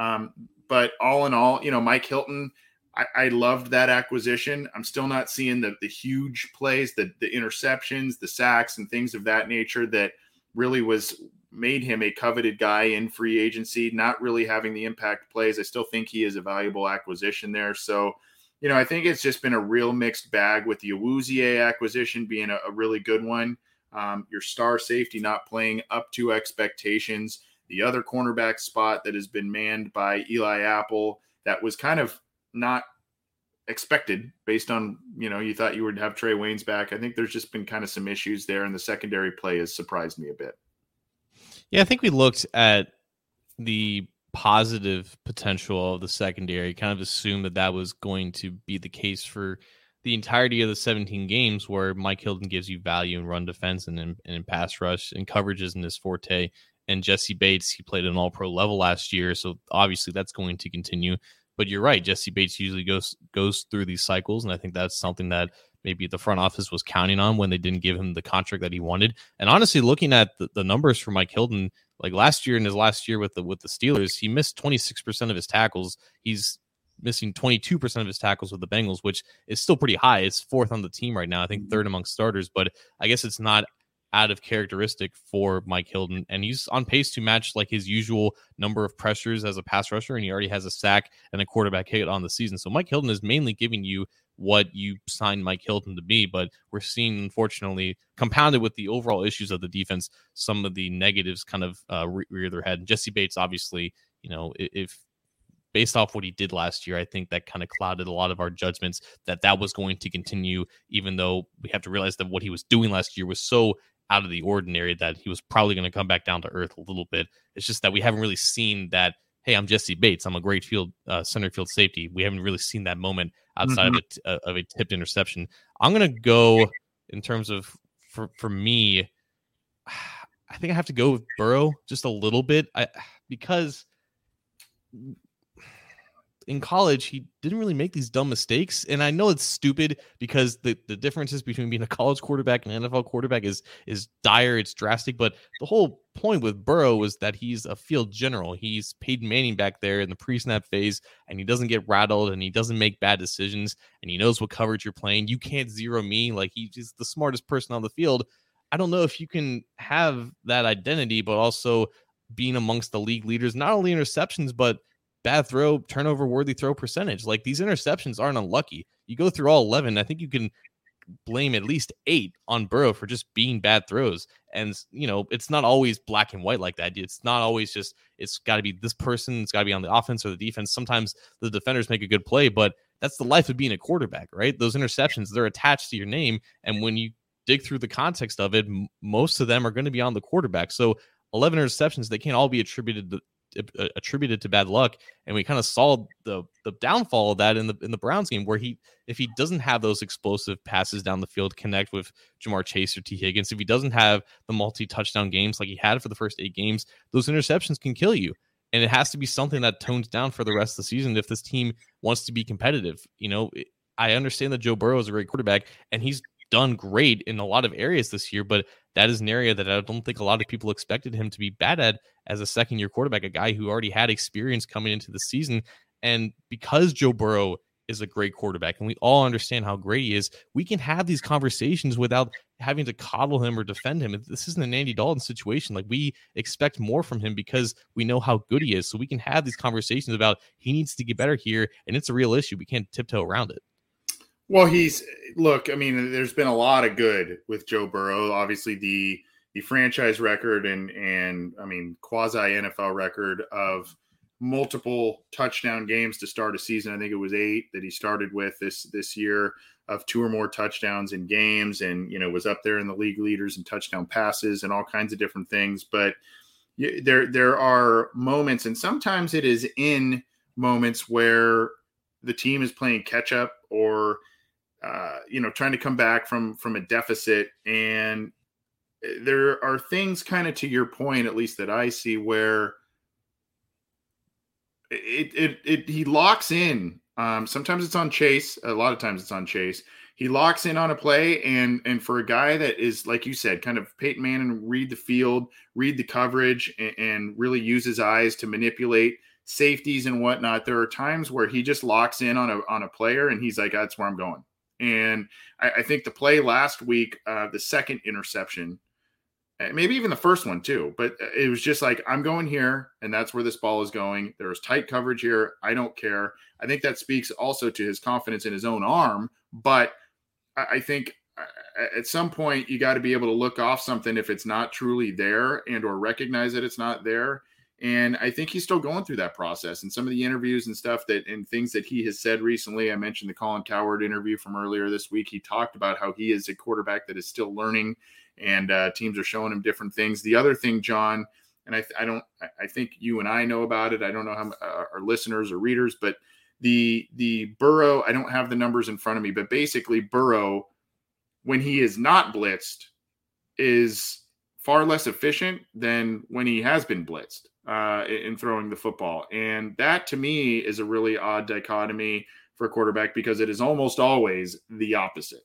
But all in all, Mike Hilton, I loved that acquisition. I'm still not seeing the huge plays, the interceptions, the sacks, and things of that nature that really made him a coveted guy in free agency, not really having the impact plays. I still think he is a valuable acquisition there. So, I think it's just been a real mixed bag, with the Awuzie acquisition being a really good one. Your star safety not playing up to expectations. The other cornerback spot that has been manned by Eli Apple, that was kind of not expected based on, you thought you would have Trey Waynes back. I think there's just been kind of some issues there, and the secondary play has surprised me a bit. Yeah, I think we looked at the positive potential of the secondary, kind of assumed that was going to be the case for the entirety of the 17 games, where Mike Hilton gives you value in run defense and in pass rush, and coverage isn't his forte. And Jesse Bates, he played at an all-pro level last year, so obviously that's going to continue. But you're right, Jesse Bates usually goes through these cycles, and I think that's something that maybe the front office was counting on when they didn't give him the contract that he wanted. And honestly, looking at the numbers for Mike Hilton, like last year, in his last year with the Steelers, he missed 26% of his tackles. He's missing 22% of his tackles with the Bengals, which is still pretty high. It's 4th on the team right now, I think 3rd among starters, but I guess it's not out of characteristic for Mike Hilton, and he's on pace to match like his usual number of pressures as a pass rusher, and he already has a sack and a quarterback hit on the season. So Mike Hilton is mainly giving you what you signed Mike Hilton to be, but we're seeing, unfortunately, compounded with the overall issues of the defense, some of the negatives kind of rear their head. Jesse Bates, obviously, if based off what he did last year, I think that kind of clouded a lot of our judgments that was going to continue, even though we have to realize that what he was doing last year was so out of the ordinary that he was probably going to come back down to earth a little bit. It's just that we haven't really seen that, hey, I'm Jesse Bates, I'm a great center field safety. We haven't really seen that moment outside of a tipped interception. I'm going to go in terms of, for me, I think I have to go with Burrow just a little bit, because in college, he didn't really make these dumb mistakes. And I know it's stupid, because the differences between being a college quarterback and an NFL quarterback is dire. It's drastic. But the whole point with Burrow is that he's a field general. He's Peyton Manning back there in the pre-snap phase, and he doesn't get rattled, and he doesn't make bad decisions, and he knows what coverage you're playing. You can't zero me. Like, he's the smartest person on the field. I don't know if you can have that identity, but also being amongst the league leaders, not only interceptions, but bad throw, turnover worthy throw percentage. Like, these interceptions aren't unlucky. You go through all 11, I think you can blame at least 8 on Burrow for just being bad throws. And, it's not always black and white like that. It's not always just, it's got to be this person, it's got to be on the offense or the defense. Sometimes the defenders make a good play, but that's the life of being a quarterback, right? Those interceptions, they're attached to your name. And when you dig through the context of it, most of them are going to be on the quarterback. So 11 interceptions, they can't all be attributed to bad luck, and we kind of saw the downfall of that in the Browns game, where if he doesn't have those explosive passes down the field, connect with Jamar Chase or T. Higgins, if he doesn't have the multi-touchdown games like he had for the first 8 games, those interceptions can kill you. And it has to be something that tones down for the rest of the season if this team wants to be competitive. I understand that Joe Burrow is a great quarterback, and he's done great in a lot of areas this year, but that is an area that I don't think a lot of people expected him to be bad at as a second-year quarterback, a guy who already had experience coming into the season. And because Joe Burrow is a great quarterback, and we all understand how great he is, we can have these conversations without having to coddle him or defend him. This isn't an Andy Dalton situation. Like, we expect more from him because we know how good he is. So we can have these conversations about he needs to get better here, and it's a real issue. We can't tiptoe around it. Well, I mean, there's been a lot of good with Joe Burrow. Obviously, the franchise record and I mean, quasi NFL record of multiple touchdown games to start a season. I think it was 8 that he started with this year, of 2 or more touchdowns in games, and was up there in the league leaders in touchdown passes and all kinds of different things. But there are moments, and sometimes it is in moments where the team is playing catch up or trying to come back from a deficit, and there are things, kind of to your point, at least that I see, where he locks in. Sometimes it's on Chase. A lot of times it's on Chase. He locks in on a play, and for a guy that is, like you said, kind of Peyton Manning, read the field, read the coverage, and really use his eyes to manipulate safeties and whatnot. There are times where he just locks in on a player, and he's like, that's where I'm going. And I think the play last week, the second interception, maybe even the first one too, but it was just like, I'm going here, and that's where this ball is going. There's tight coverage here. I don't care. I think that speaks also to his confidence in his own arm. But I think at some point you got to be able to look off something if it's not truly there, and or recognize that it's not there. And I think he's still going through that process. And some of the interviews and stuff and things that he has said recently, I mentioned the Colin Cowherd interview from earlier this week. He talked about how he is a quarterback that is still learning, and teams are showing him different things. The other thing, John, and I think you and I know about it. I don't know how our listeners or readers, but the Burrow, I don't have the numbers in front of me, but basically Burrow, when he is not blitzed, is far less efficient than when he has been blitzed in throwing the football. And that, to me, is a really odd dichotomy for a quarterback, because it is almost always the opposite.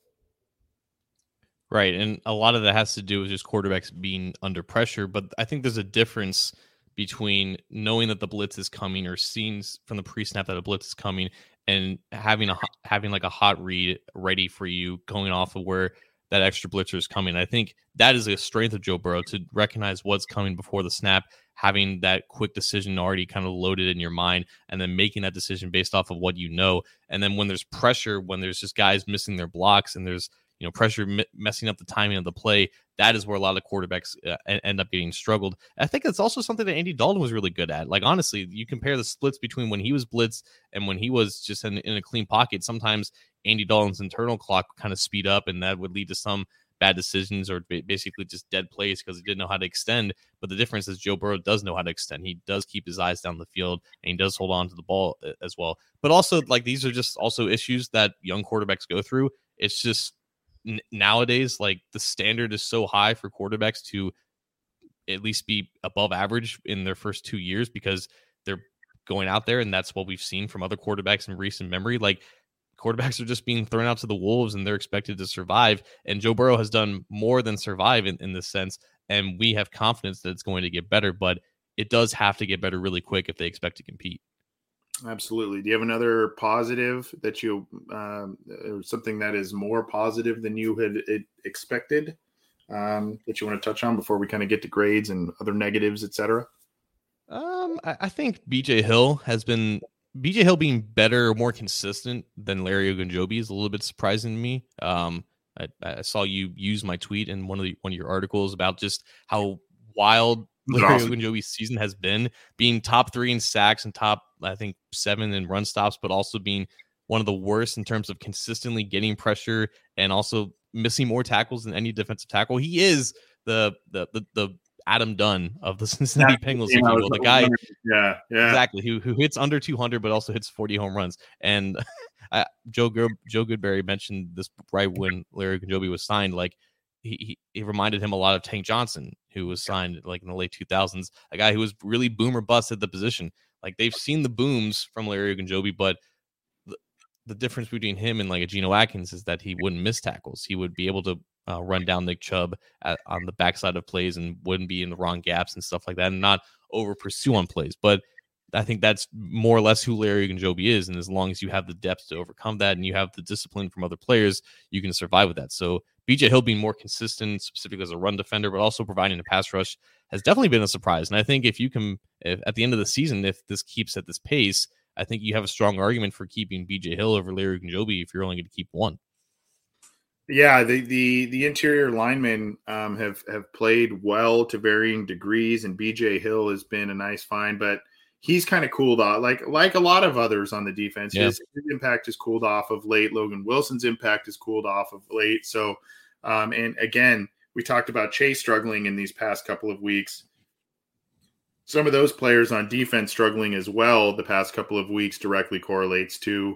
Right. And a lot of that has to do with just quarterbacks being under pressure. But I think there's a difference between knowing that the blitz is coming, or seeing from the pre-snap that a blitz is coming, and having like a hot read ready for you, going off of where that extra blitzer is coming. I think that is a strength of Joe Burrow, to recognize what's coming before the snap, having that quick decision already kind of loaded in your mind, and then making that decision based off of what you know. And then when there's pressure, when there's just guys missing their blocks, and there's pressure messing up the timing of the play, that is where a lot of quarterbacks end up getting struggled. I think it's also something that Andy Dalton was really good at. Like, honestly, you compare the splits between when he was blitzed and when he was just in a clean pocket. Sometimes Andy Dalton's internal clock would kind of speed up, and that would lead to some bad decisions, or basically just dead plays because he didn't know how to extend. But the difference is Joe Burrow does know how to extend. He does keep his eyes down the field, and he does hold on to the ball as well. But also, like, these are just also issues that young quarterbacks go through. It's just nowadays, like, the standard is so high for quarterbacks to at least be above average in their first 2 years, because they're going out there, and that's what we've seen from other quarterbacks in recent memory. Like, quarterbacks are just being thrown out to the wolves, and they're expected to survive. And Joe Burrow has done more than survive in this sense. And we have confidence that it's going to get better, but it does have to get better really quick if they expect to compete. Absolutely. Do you have another positive that or something that is more positive than you had expected that you want to touch on before we kind of get to grades and other negatives, et cetera? I think BJ Hill being better or more consistent than Larry Ogunjobi is a little bit surprising to me. I saw you use my tweet in one of your articles about just how wild Larry Ogunjobi's season has been, being top 3 in sacks and top, I think, 7 in run stops, but also being one of the worst in terms of consistently getting pressure and also missing more tackles than any defensive tackle. He is the Adam Dunn of the Cincinnati Bengals, if you will. The guy, exactly, who hits under 200, but also hits 40 home runs. And Joe Goodberry mentioned this right when Larry Ogunjobi was signed. Like, he reminded him a lot of Tank Johnson, who was signed like in the late 2000s, a guy who was really boom or bust at the position. Like, they've seen the booms from Larry Ogunjobi, but the difference between him and like a Geno Atkins is that he wouldn't miss tackles. He would be able to run down Nick Chubb on the backside of plays and wouldn't be in the wrong gaps and stuff like that, and not over pursue on plays. But I think that's more or less who Larry Ogunjobi is. And as long as you have the depth to overcome that and you have the discipline from other players, you can survive with that. So BJ Hill being more consistent, specifically as a run defender, but also providing a pass rush, has definitely been a surprise. And I think if at the end of the season, if this keeps at this pace, I think you have a strong argument for keeping BJ Hill over Larry Ogunjobi if you're only going to keep one. Yeah, the interior linemen have played well to varying degrees, and BJ Hill has been a nice find, but he's kind of cooled off, like a lot of others on the defense. Yeah. His impact has cooled off of late. Logan Wilson's impact has cooled off of late. So, and again, we talked about Chase struggling in these past couple of weeks. Some of those players on defense struggling as well the past couple of weeks directly correlates to,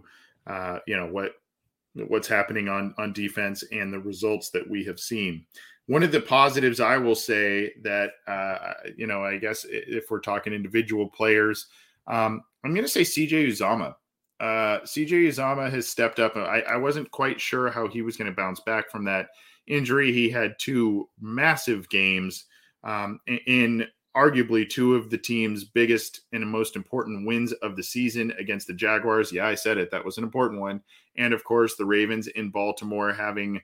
what's happening on defense and the results that we have seen. One of the positives I will say that, I guess if we're talking individual players, I'm going to say CJ Uzomah. CJ Uzomah has stepped up. I wasn't quite sure how he was going to bounce back from that injury. He had two massive games in arguably two of the team's biggest and most important wins of the season against the Jaguars. Yeah, I said it. That was an important one. And of course, the Ravens in Baltimore having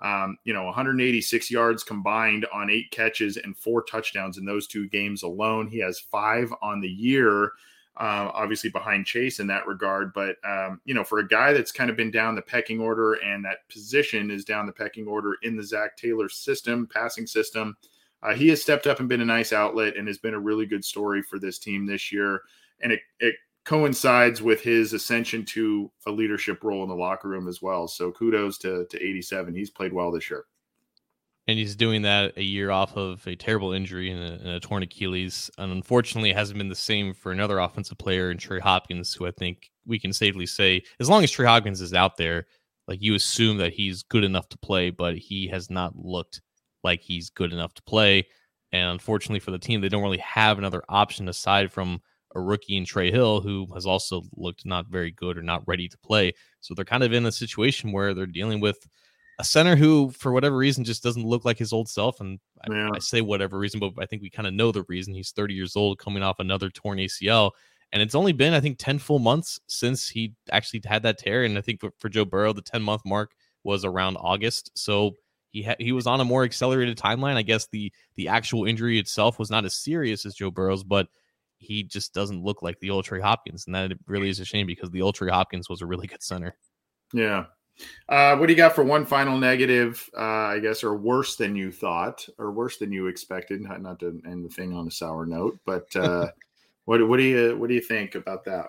186 yards combined on 8 catches and 4 touchdowns in those 2 games alone. He has 5 on the year, obviously behind Chase in that regard. But, for a guy that's kind of been down the pecking order, and that position is down the pecking order in the Zach Taylor system, passing system, he has stepped up and been a nice outlet and has been a really good story for this team this year. And it coincides with his ascension to a leadership role in the locker room as well. So kudos to 87. He's played well this year. And he's doing that a year off of a terrible injury in a torn Achilles. And unfortunately, it hasn't been the same for another offensive player in Trey Hopkins, who I think we can safely say, as long as Trey Hopkins is out there, like, you assume that he's good enough to play, but he has not looked like he's good enough to play. And unfortunately for the team, they don't really have another option aside from a rookie in Trey Hill, who has also looked not very good or not ready to play. So they're kind of in a situation where they're dealing with a center who, for whatever reason, just doesn't look like his old self. And I say whatever reason, but I think we kind of know the reason. He's 30 years old, coming off another torn ACL. And it's only been, I think, 10 full months since he actually had that tear. And I think for Joe Burrow, the 10-month mark was around August. So he was on a more accelerated timeline. I guess the actual injury itself was not as serious as Joe Burrow's, but he just doesn't look like the old Trey Hopkins. And that really is a shame, because the old Trey Hopkins was a really good center. Yeah. What do you got for one final negative, I guess, or worse than you thought, or worse than you expected? Not to end the thing on a sour note, but what do you think about that?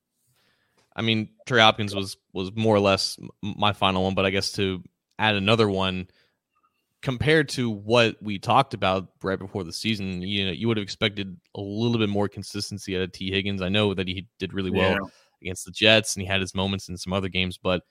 I mean, Trey Hopkins was more or less my final one, but I guess to add another one, compared to what we talked about right before the season, you would have expected a little bit more consistency out of T. Higgins. I know that he did really well against the Jets, and he had his moments in some other games, but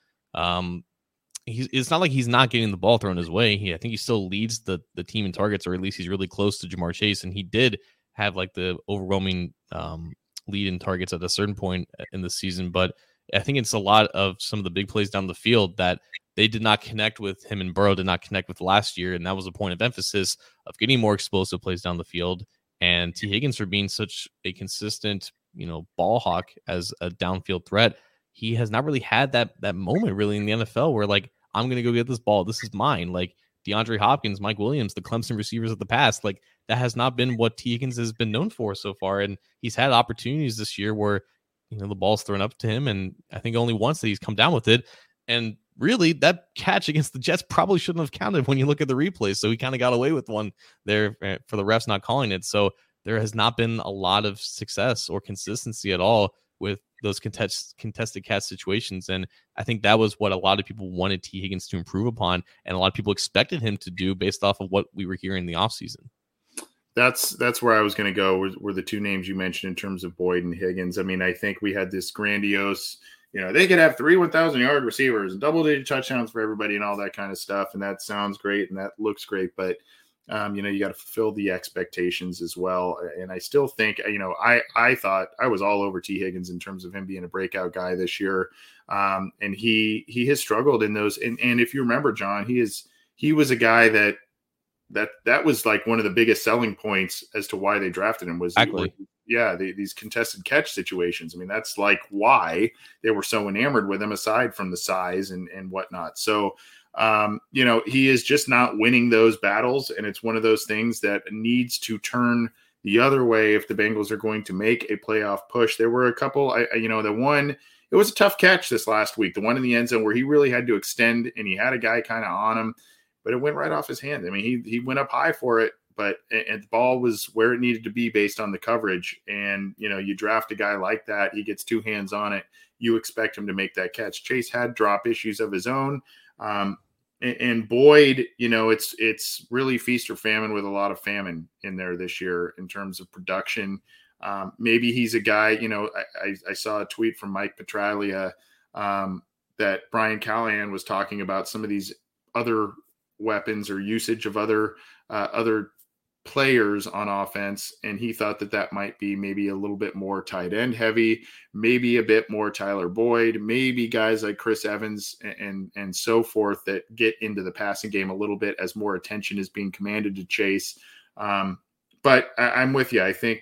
it's not like he's not getting the ball thrown his way. I think he still leads the team in targets, or at least he's really close to Jamar Chase, and he did have like the overwhelming lead in targets at a certain point in the season. But I think it's a lot of some of the big plays down the field that they did not connect with. Him and Burrow did not connect with last year, and that was a point of emphasis of getting more explosive plays down the field. And T. Higgins, for being such a consistent, ball hawk as a downfield threat, he has not really had that moment really in the NFL where, like, I'm going to go get this ball. This is mine. Like DeAndre Hopkins, Mike Williams, the Clemson receivers of the past, like, that has not been what T. Higgins has been known for so far. And he's had opportunities this year where, the ball's thrown up to him, and I think only once that he's come down with it. And really, that catch against the Jets probably shouldn't have counted when you look at the replay. So he kind of got away with one there for the refs not calling it. So there has not been a lot of success or consistency at all with those contested catch situations. And I think that was what a lot of people wanted T. Higgins to improve upon, and a lot of people expected him to do based off of what we were hearing in the offseason. That's where I was going to go, were the two names you mentioned in terms of Boyd and Higgins. I mean, I think we had this grandiose, they could have 3 1,000-yard receivers and double-digit touchdowns for everybody and all that kind of stuff. And that sounds great and that looks great. But, you got to fulfill the expectations as well. And I still think, I thought I was all over T. Higgins in terms of him being a breakout guy this year. And he has struggled in those. And if you remember, John, he was a guy that was like one of the biggest selling points as to why they drafted him was exactly. these contested catch situations. I mean, that's like why they were so enamored with him, aside from the size and whatnot. So, he is just not winning those battles. And it's one of those things that needs to turn the other way if the Bengals are going to make a playoff push. There were a couple, the one, it was a tough catch this last week, the one in the end zone where he really had to extend and he had a guy kind of on him, but it went right off his hand. I mean, he went up high for it, but the ball was where it needed to be based on the coverage. And, you draft a guy like that, he gets two hands on it, you expect him to make that catch. Chase had drop issues of his own. And Boyd, it's really feast or famine, with a lot of famine in there this year in terms of production. Maybe he's a guy, I saw a tweet from Mike Petraglia that Brian Callahan was talking about some of these other weapons or usage of other players on offense. And he thought that might be maybe a little bit more tight end heavy, maybe a bit more Tyler Boyd, maybe guys like Chris Evans and so forth that get into the passing game a little bit as more attention is being commanded to Chase. But I'm with you. I think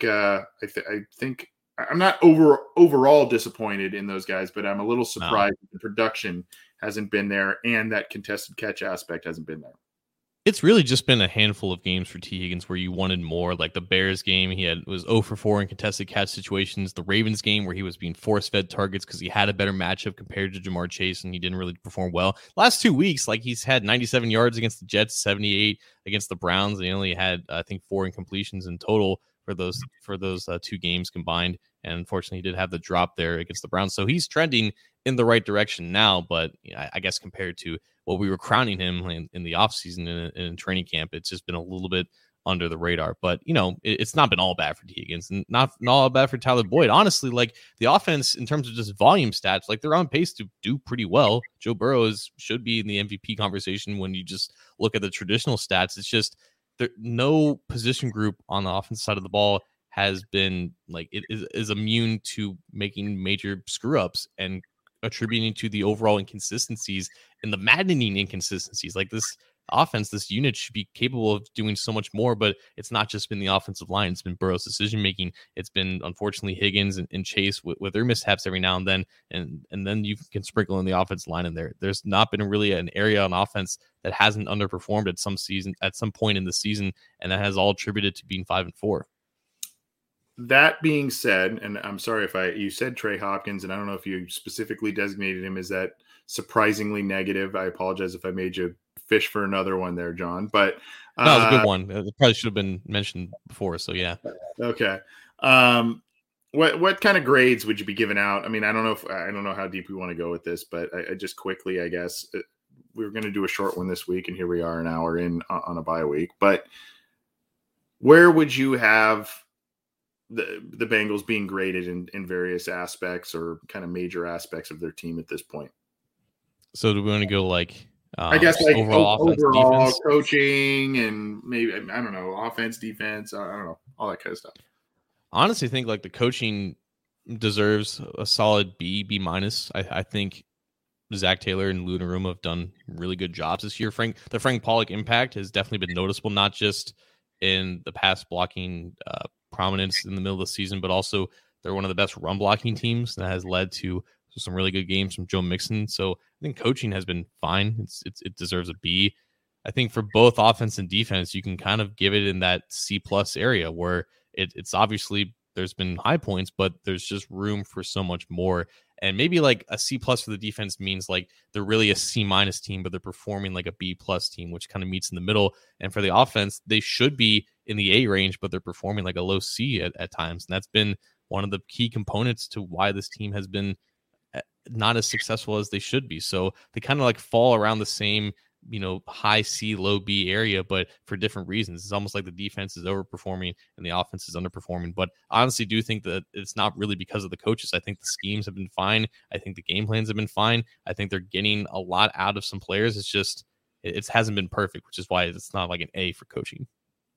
I'm not overall disappointed in those guys, but I'm a little surprised that the production hasn't been there and that contested catch aspect hasn't been there. It's really just been a handful of games for T. Higgins where you wanted more. Like the Bears game, was 0 for 4 in contested catch situations. The Ravens game where he was being force-fed targets because he had a better matchup compared to Jamar Chase and he didn't really perform well. Last 2 weeks, like he's had 97 yards against the Jets, 78 against the Browns. They only had, I think, 4 incompletions in total for those 2 games combined. And unfortunately, he did have the drop there against the Browns. So he's trending in the right direction now. But I guess compared to what we were crowning him in the offseason in training camp, it's just been a little bit under the radar. But, it's not been all bad for T. Higgins and not all bad for Tyler Boyd. Honestly, like the offense in terms of just volume stats, like they're on pace to do pretty well. Joe Burrow should be in the MVP conversation when you just look at the traditional stats. It's just no position group on the offensive side of the ball has been like it is immune to making major screw ups and attributing to the overall inconsistencies and the maddening inconsistencies. Like this offense, this unit should be capable of doing so much more, but it's not just been the offensive line. It's been Burrow's decision making. It's been unfortunately Higgins and Chase with their mishaps every now and then, and then you can sprinkle in the offensive line in there. There's not been really an area on offense that hasn't underperformed at some point in the season, and that has all attributed to being 5-4. That being said, and I'm sorry if you said Trey Hopkins, and I don't know if you specifically designated him as that surprisingly negative. I apologize if I made you fish for another one there, John. But that was a good one. It probably should have been mentioned before. So yeah. Okay. What kind of grades would you be giving out? I mean, I don't know how deep we want to go with this, but I just quickly, I guess we were going to do a short one this week, and here we are an hour in on a bye week. But where would you have the Bengals being graded in various aspects or kind of major aspects of their team at this point? So do we want to go like I guess like overall defense? Coaching and maybe, I don't know, offense, defense, I don't know, all that kind of stuff. Honestly, I think like the coaching deserves a solid B minus. I think Zach Taylor and Lou Narumo have done really good jobs this year. The Frank Pollock impact has definitely been noticeable, not just in the pass blocking prominence in the middle of the season, but also they're one of the best run blocking teams that has led to some really good games from Joe Mixon. So I think coaching has been fine. It deserves a B. I think for both offense and defense, you can kind of give it in that C+ area where it's obviously there's been high points, but there's just room for so much more. And maybe like a C+ for the defense means like they're really a C- team, but they're performing like a B+ team, which kind of meets in the middle. And for the offense, they should be in the A range, but they're performing like a low C at times. And that's been one of the key components to why this team has been not as successful as they should be. So they kind of like fall around the same, high C, low B area, but for different reasons. It's almost like the defense is overperforming and the offense is underperforming. But I honestly do think that it's not really because of the coaches. I think the schemes have been fine. I think the game plans have been fine. I think they're getting a lot out of some players. It's just, it hasn't been perfect, which is why it's not like an A for coaching.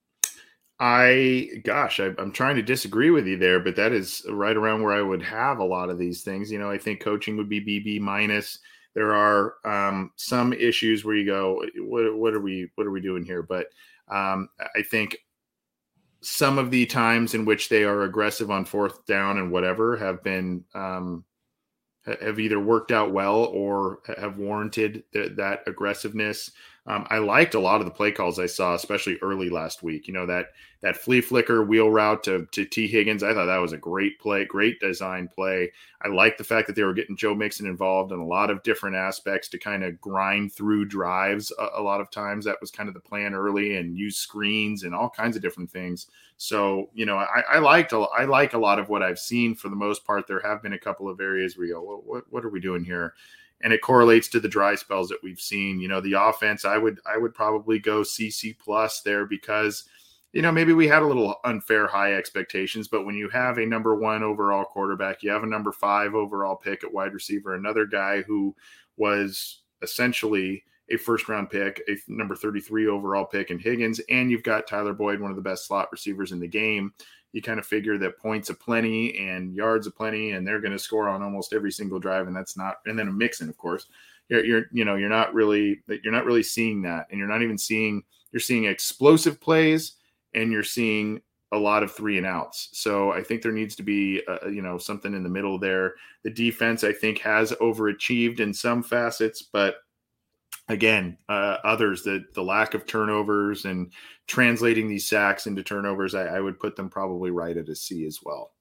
I'm trying to disagree with you there, but that is right around where I would have a lot of these things. I think coaching would be B-. There are some issues where you go, what are we doing here? But I think some of the times in which they are aggressive on fourth down and whatever have been have either worked out well or have warranted that aggressiveness. I liked a lot of the play calls I saw, especially early last week. That flea flicker wheel route to T. Higgins. I thought that was a great play, great design play. I liked the fact that they were getting Joe Mixon involved in a lot of different aspects to kind of grind through drives. A lot of times that was kind of the plan early, and use screens and all kinds of different things. So, I like a lot of what I've seen for the most part. There have been a couple of areas where you go, well, what are we doing here? And it correlates to the dry spells that we've seen. The offense, I would probably go CC plus there because, maybe we had a little unfair high expectations, but when you have a number 1 overall quarterback, you have a number 5 overall pick at wide receiver, another guy who was essentially a first round pick, a number 33 overall pick in Higgins, and you've got Tyler Boyd, one of the best slot receivers in the game. You kind of figure that points aplenty and yards aplenty, and they're going to score on almost every single drive. And that's not, and then a Mixon, of course, you're not really seeing that. And you're seeing explosive plays, and you're seeing a lot of 3 and outs. So I think there needs to be, something in the middle there. The defense, I think, has overachieved in some facets, but again, others, the lack of turnovers and translating these sacks into turnovers, I would put them probably right at a C as well.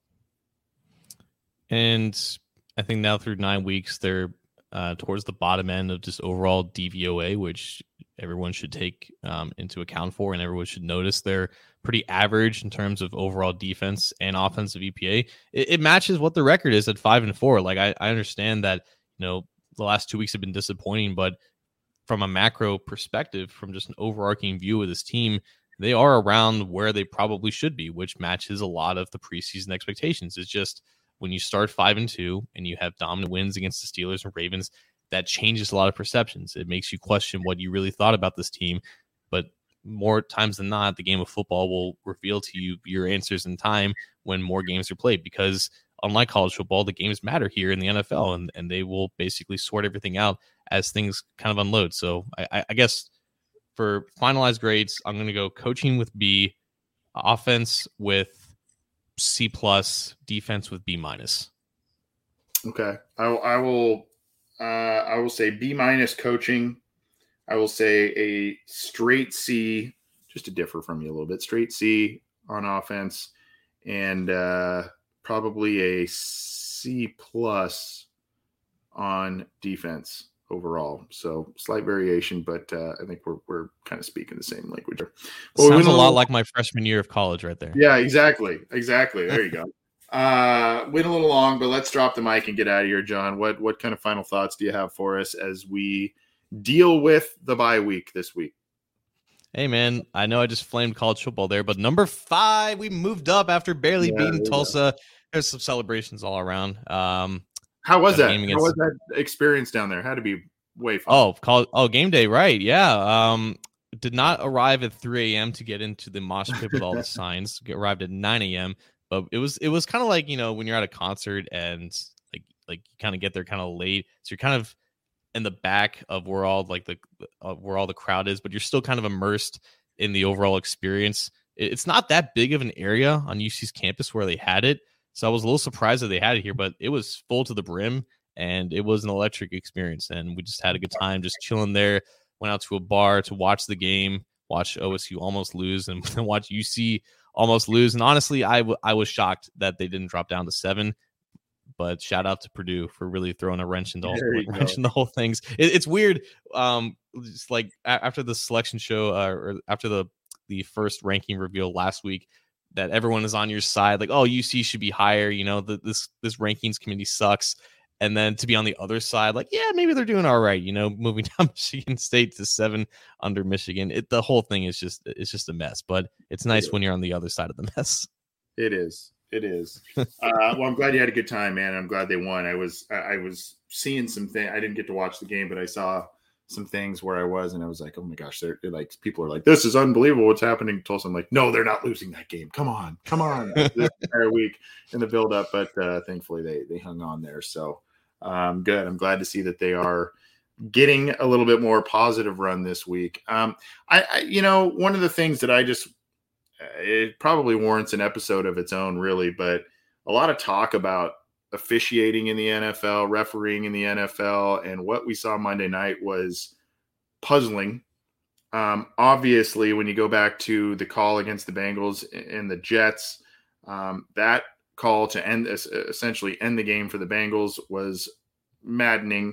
And I think now through 9 weeks, they're towards the bottom end of just overall DVOA, which everyone should take into account for, and everyone should notice they're pretty average in terms of overall defense and offensive EPA. It matches what the record is at 5-4. Like I understand that, the last 2 weeks have been disappointing, but from a macro perspective, from just an overarching view of this team, they are around where they probably should be, which matches a lot of the preseason expectations. It's just when you start 5-2 and you have dominant wins against the Steelers and Ravens, that changes a lot of perceptions. It makes you question what you really thought about this team. But more times than not, the game of football will reveal to you your answers in time when more games are played, because unlike college football, the games matter here in the NFL, and they will basically sort everything out as things kind of unload. So I guess for finalized grades, I'm going to go coaching with B, offense with C+, defense with B-. Okay. I will say B- coaching. I will say a straight C, just to differ from you a little bit, straight C on offense, and probably a C+ on defense overall. So slight variation, but I think we're kind of speaking the same language. Well, sounds a lot like my freshman year of college right there. Yeah, exactly. There you go. Went a little long, but let's drop the mic and get out of here, John. What kind of final thoughts do you have for us as we deal with the bye week this week? Hey, man, I know I just flamed college football there, but number 5, we moved up after barely beating Tulsa. There's some celebrations all around. How was that? How was that experience down there? Had to be way fun. Game day, right? Yeah. Did not arrive at 3 a.m. to get into the mosh pit with all the signs. Arrived at 9 a.m. But it was kind of like, when you're at a concert and like you kind of get there kind of late, so you're kind of in the back of where all where all the crowd is, but you're still kind of immersed in the overall experience. It's not that big of an area on UC's campus where they had it. So I was a little surprised that they had it here, but it was full to the brim and it was an electric experience. And we just had a good time just chilling there. Went out to a bar to watch the game, watch OSU almost lose, and then watch UC almost lose. And honestly, I was shocked that they didn't drop down to 7. But shout out to Purdue for really throwing a wrench into the whole things. It's weird. Just like after the selection show or after the first ranking reveal last week, that everyone is on your side, like, oh, UC should be higher. This rankings committee sucks. And then to be on the other side, like, yeah, maybe they're doing all right. Moving down Michigan State to 7 under Michigan. The whole thing is just a mess. But it's nice when you're on the other side of the mess. It is. Well, I'm glad you had a good time, man. I'm glad they won. I was seeing some things. I didn't get to watch the game, but I saw some things where I was, and I was like, oh my gosh, they're like, people are like, this is unbelievable what's happening to Tulsa. I'm like, no, they're not losing that game. Come on. This entire week in the build up, but thankfully they hung on there. So good. I'm glad to see that they are getting a little bit more positive run this week. I one of the things that it probably warrants an episode of its own, really. But a lot of talk about officiating in the NFL, refereeing in the NFL, and what we saw Monday night was puzzling. Obviously, when you go back to the call against the Bengals and the Jets, that call to essentially end the game for the Bengals was maddening.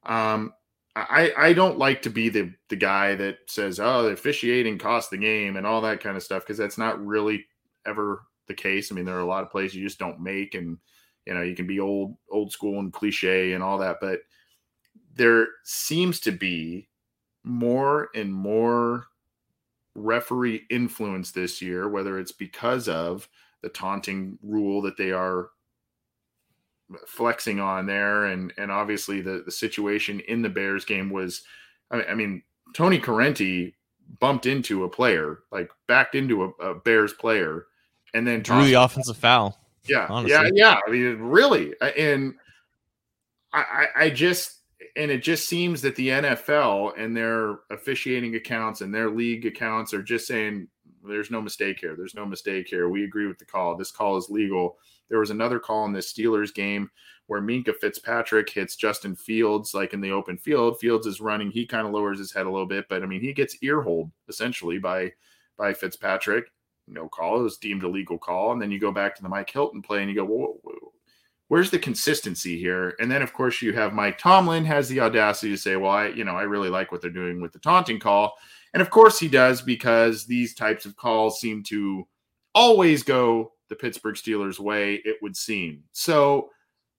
I don't like to be the guy that says, oh, the officiating cost the game and all that kind of stuff, because that's not really ever the case. I mean, there are a lot of plays you just don't make, and you can be old school and cliche and all that, but there seems to be more and more referee influence this year, whether it's because of the taunting rule that they are flexing on there. And obviously the situation in the Bears game was, I mean, Tony Corrente bumped into a player, like backed into a Bears player, and then drew the offensive foul. Yeah. Honestly. Yeah. I mean, really. And I just, and it just seems that the NFL and their officiating accounts and their league accounts are just saying, there's no mistake here. There's no mistake here. We agree with the call. This call is legal. There was another call in this Steelers game where Minkah Fitzpatrick hits Justin Fields, like in the open field. Fields is running. He kind of lowers his head a little bit, but I mean, he gets earholed essentially by Fitzpatrick. No call. It was deemed a legal call. And then you go back to the Mike Hilton play and you go, whoa, where's the consistency here? And then, of course, you have Mike Tomlin has the audacity to say, well, I really like what they're doing with the taunting call. And of course he does, because these types of calls seem to always go the Pittsburgh Steelers' way, it would seem. So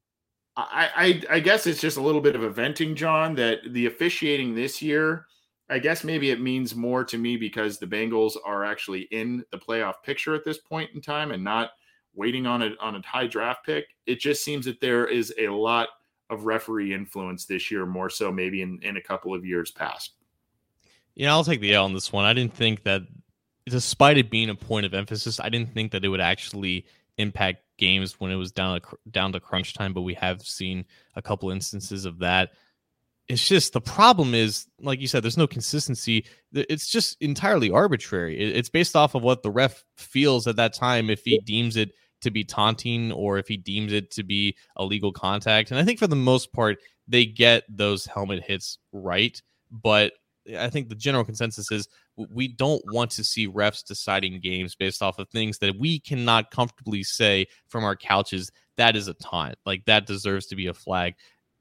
I guess it's just a little bit of a venting, John, that the officiating this year, I guess maybe it means more to me because the Bengals are actually in the playoff picture at this point in time and not waiting on a high draft pick. It just seems that there is a lot of referee influence this year, more so maybe in a couple of years past. Yeah, I'll take the L on this one. I didn't think that, despite it being a point of emphasis, I didn't think that it would actually impact games when it was down to crunch time, but we have seen a couple instances of that. It's just, the problem is, like you said, there's no consistency. It's just entirely arbitrary. It's based off of what the ref feels at that time, if he deems it to be taunting or if he deems it to be a legal contact. And I think for the most part, they get those helmet hits right. But I think the general consensus is we don't want to see refs deciding games based off of things that we cannot comfortably say from our couches that is a taunt. Like, that deserves to be a flag.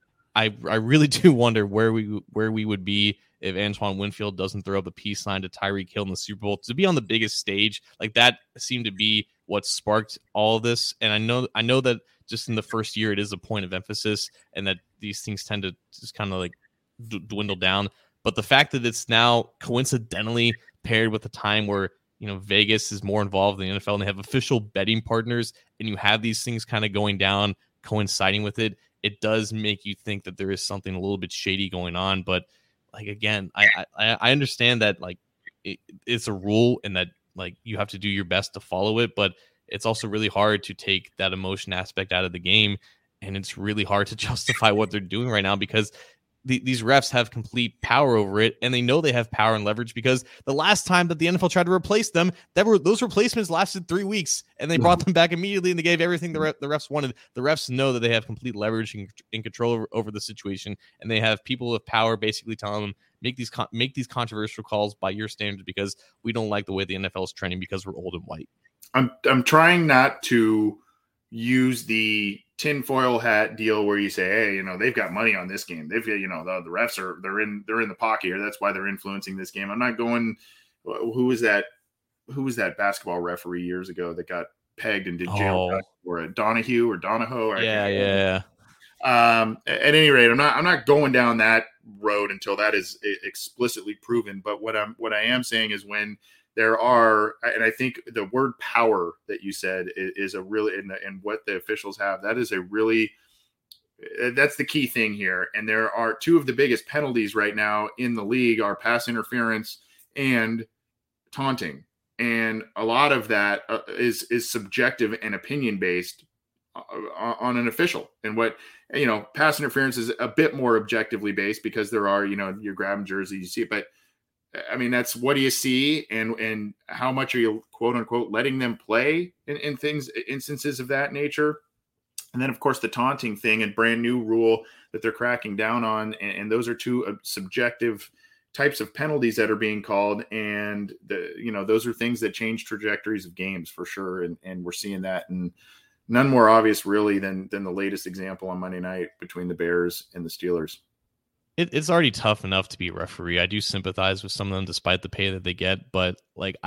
I really do wonder where we would be if Antoine Winfield doesn't throw up the peace sign to Tyreek Hill in the Super Bowl. To be on the biggest stage, like that seemed to be what sparked all of this. And I know that just in the first year it is a point of emphasis and that these things tend to just kind of like dwindle down. But the fact that it's now coincidentally paired with a time where, Vegas is more involved in the NFL and they have official betting partners, and you have these things kind of going down, coinciding with it, it does make you think that there is something a little bit shady going on. But like, again, I understand that like it's a rule and that like you have to do your best to follow it, but it's also really hard to take that emotion aspect out of the game. And it's really hard to justify what they're doing right now because these refs have complete power over it, and they know they have power and leverage because the last time that the NFL tried to replace them, those replacements lasted 3 weeks, and they brought them back immediately, and they gave everything the refs wanted. The refs know that they have complete leverage and control over the situation, and they have people with power basically telling them, make these controversial calls by your standards because we don't like the way the NFL is trending because we're old and white. I'm trying not to use the tinfoil hat deal where you say, hey, they've got money on this game. They've got, the refs they're in the pocket here. That's why they're influencing this game. I'm not going, who was that basketball referee years ago that got pegged and did jail for it? Donahoe. Yeah. At any rate, I'm not going down that road until that is explicitly proven. But what I am saying is when there are, and I think the word power that you said is a really, and what the officials have, that's the key thing here. And there are two of the biggest penalties right now in the league are pass interference and taunting. And a lot of that is subjective and opinion based on an official. And what, pass interference is a bit more objectively based because there are, you're grabbing jersey, you see it, but I mean, that's what do you see, and how much are you quote unquote letting them play in instances of that nature? And then, of course, the taunting thing and brand new rule that they're cracking down on. And those are two subjective types of penalties that are being called. And, those are things that change trajectories of games for sure. And we're seeing that. And none more obvious, really, than the latest example on Monday night between the Bears and the Steelers. It's already tough enough to be a referee. I do sympathize with some of them despite the pay that they get. But,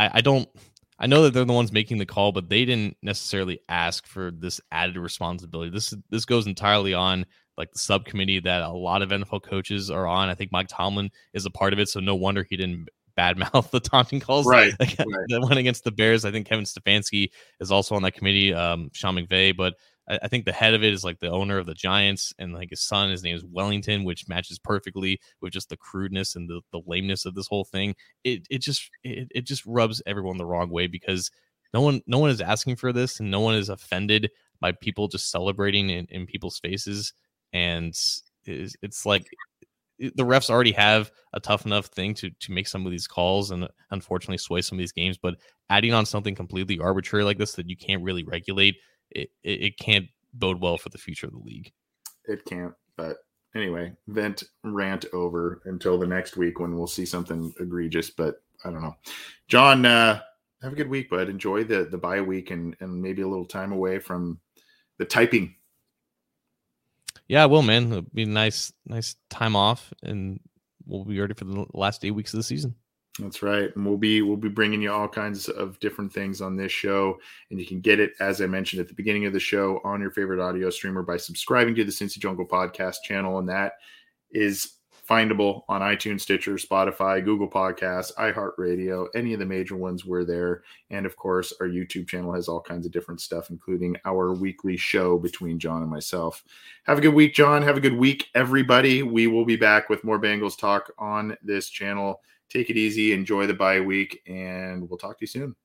I know that they're the ones making the call, but they didn't necessarily ask for this added responsibility. This goes entirely on the subcommittee that a lot of NFL coaches are on. I think Mike Tomlin is a part of it, so no wonder he didn't badmouth the taunting calls that went against the Bears. I think Kevin Stefanski is also on that committee, Sean McVay, but I think the head of it is the owner of the Giants, and his son, his name is Wellington, which matches perfectly with just the crudeness and the lameness of this whole thing. It just rubs everyone the wrong way because no one is asking for this, and no one is offended by people just celebrating in people's faces. And it's like the refs already have a tough enough thing to make some of these calls and unfortunately sway some of these games, but adding on something completely arbitrary like this that you can't really regulate, it can't bode well for the future of the league. It can't. But anyway, rant over until the next week when we'll see something egregious. But I don't know. John, have a good week, bud. Enjoy the bye week and maybe a little time away from the typing. Yeah, I will, man. It'll be nice time off, and we'll be ready for the last 8 weeks of the season. That's right. And we'll be bringing you all kinds of different things on this show. And you can get it, as I mentioned at the beginning of the show, on your favorite audio streamer by subscribing to the Cincy Jungle podcast channel. And that is findable on iTunes, Stitcher, Spotify, Google Podcasts, iHeartRadio, any of the major ones. We're there. And of course, our YouTube channel has all kinds of different stuff, including our weekly show between John and myself. Have a good week, John. Have a good week, everybody. We will be back with more Bengals talk on this channel. Take it easy, enjoy the bye week, and we'll talk to you soon.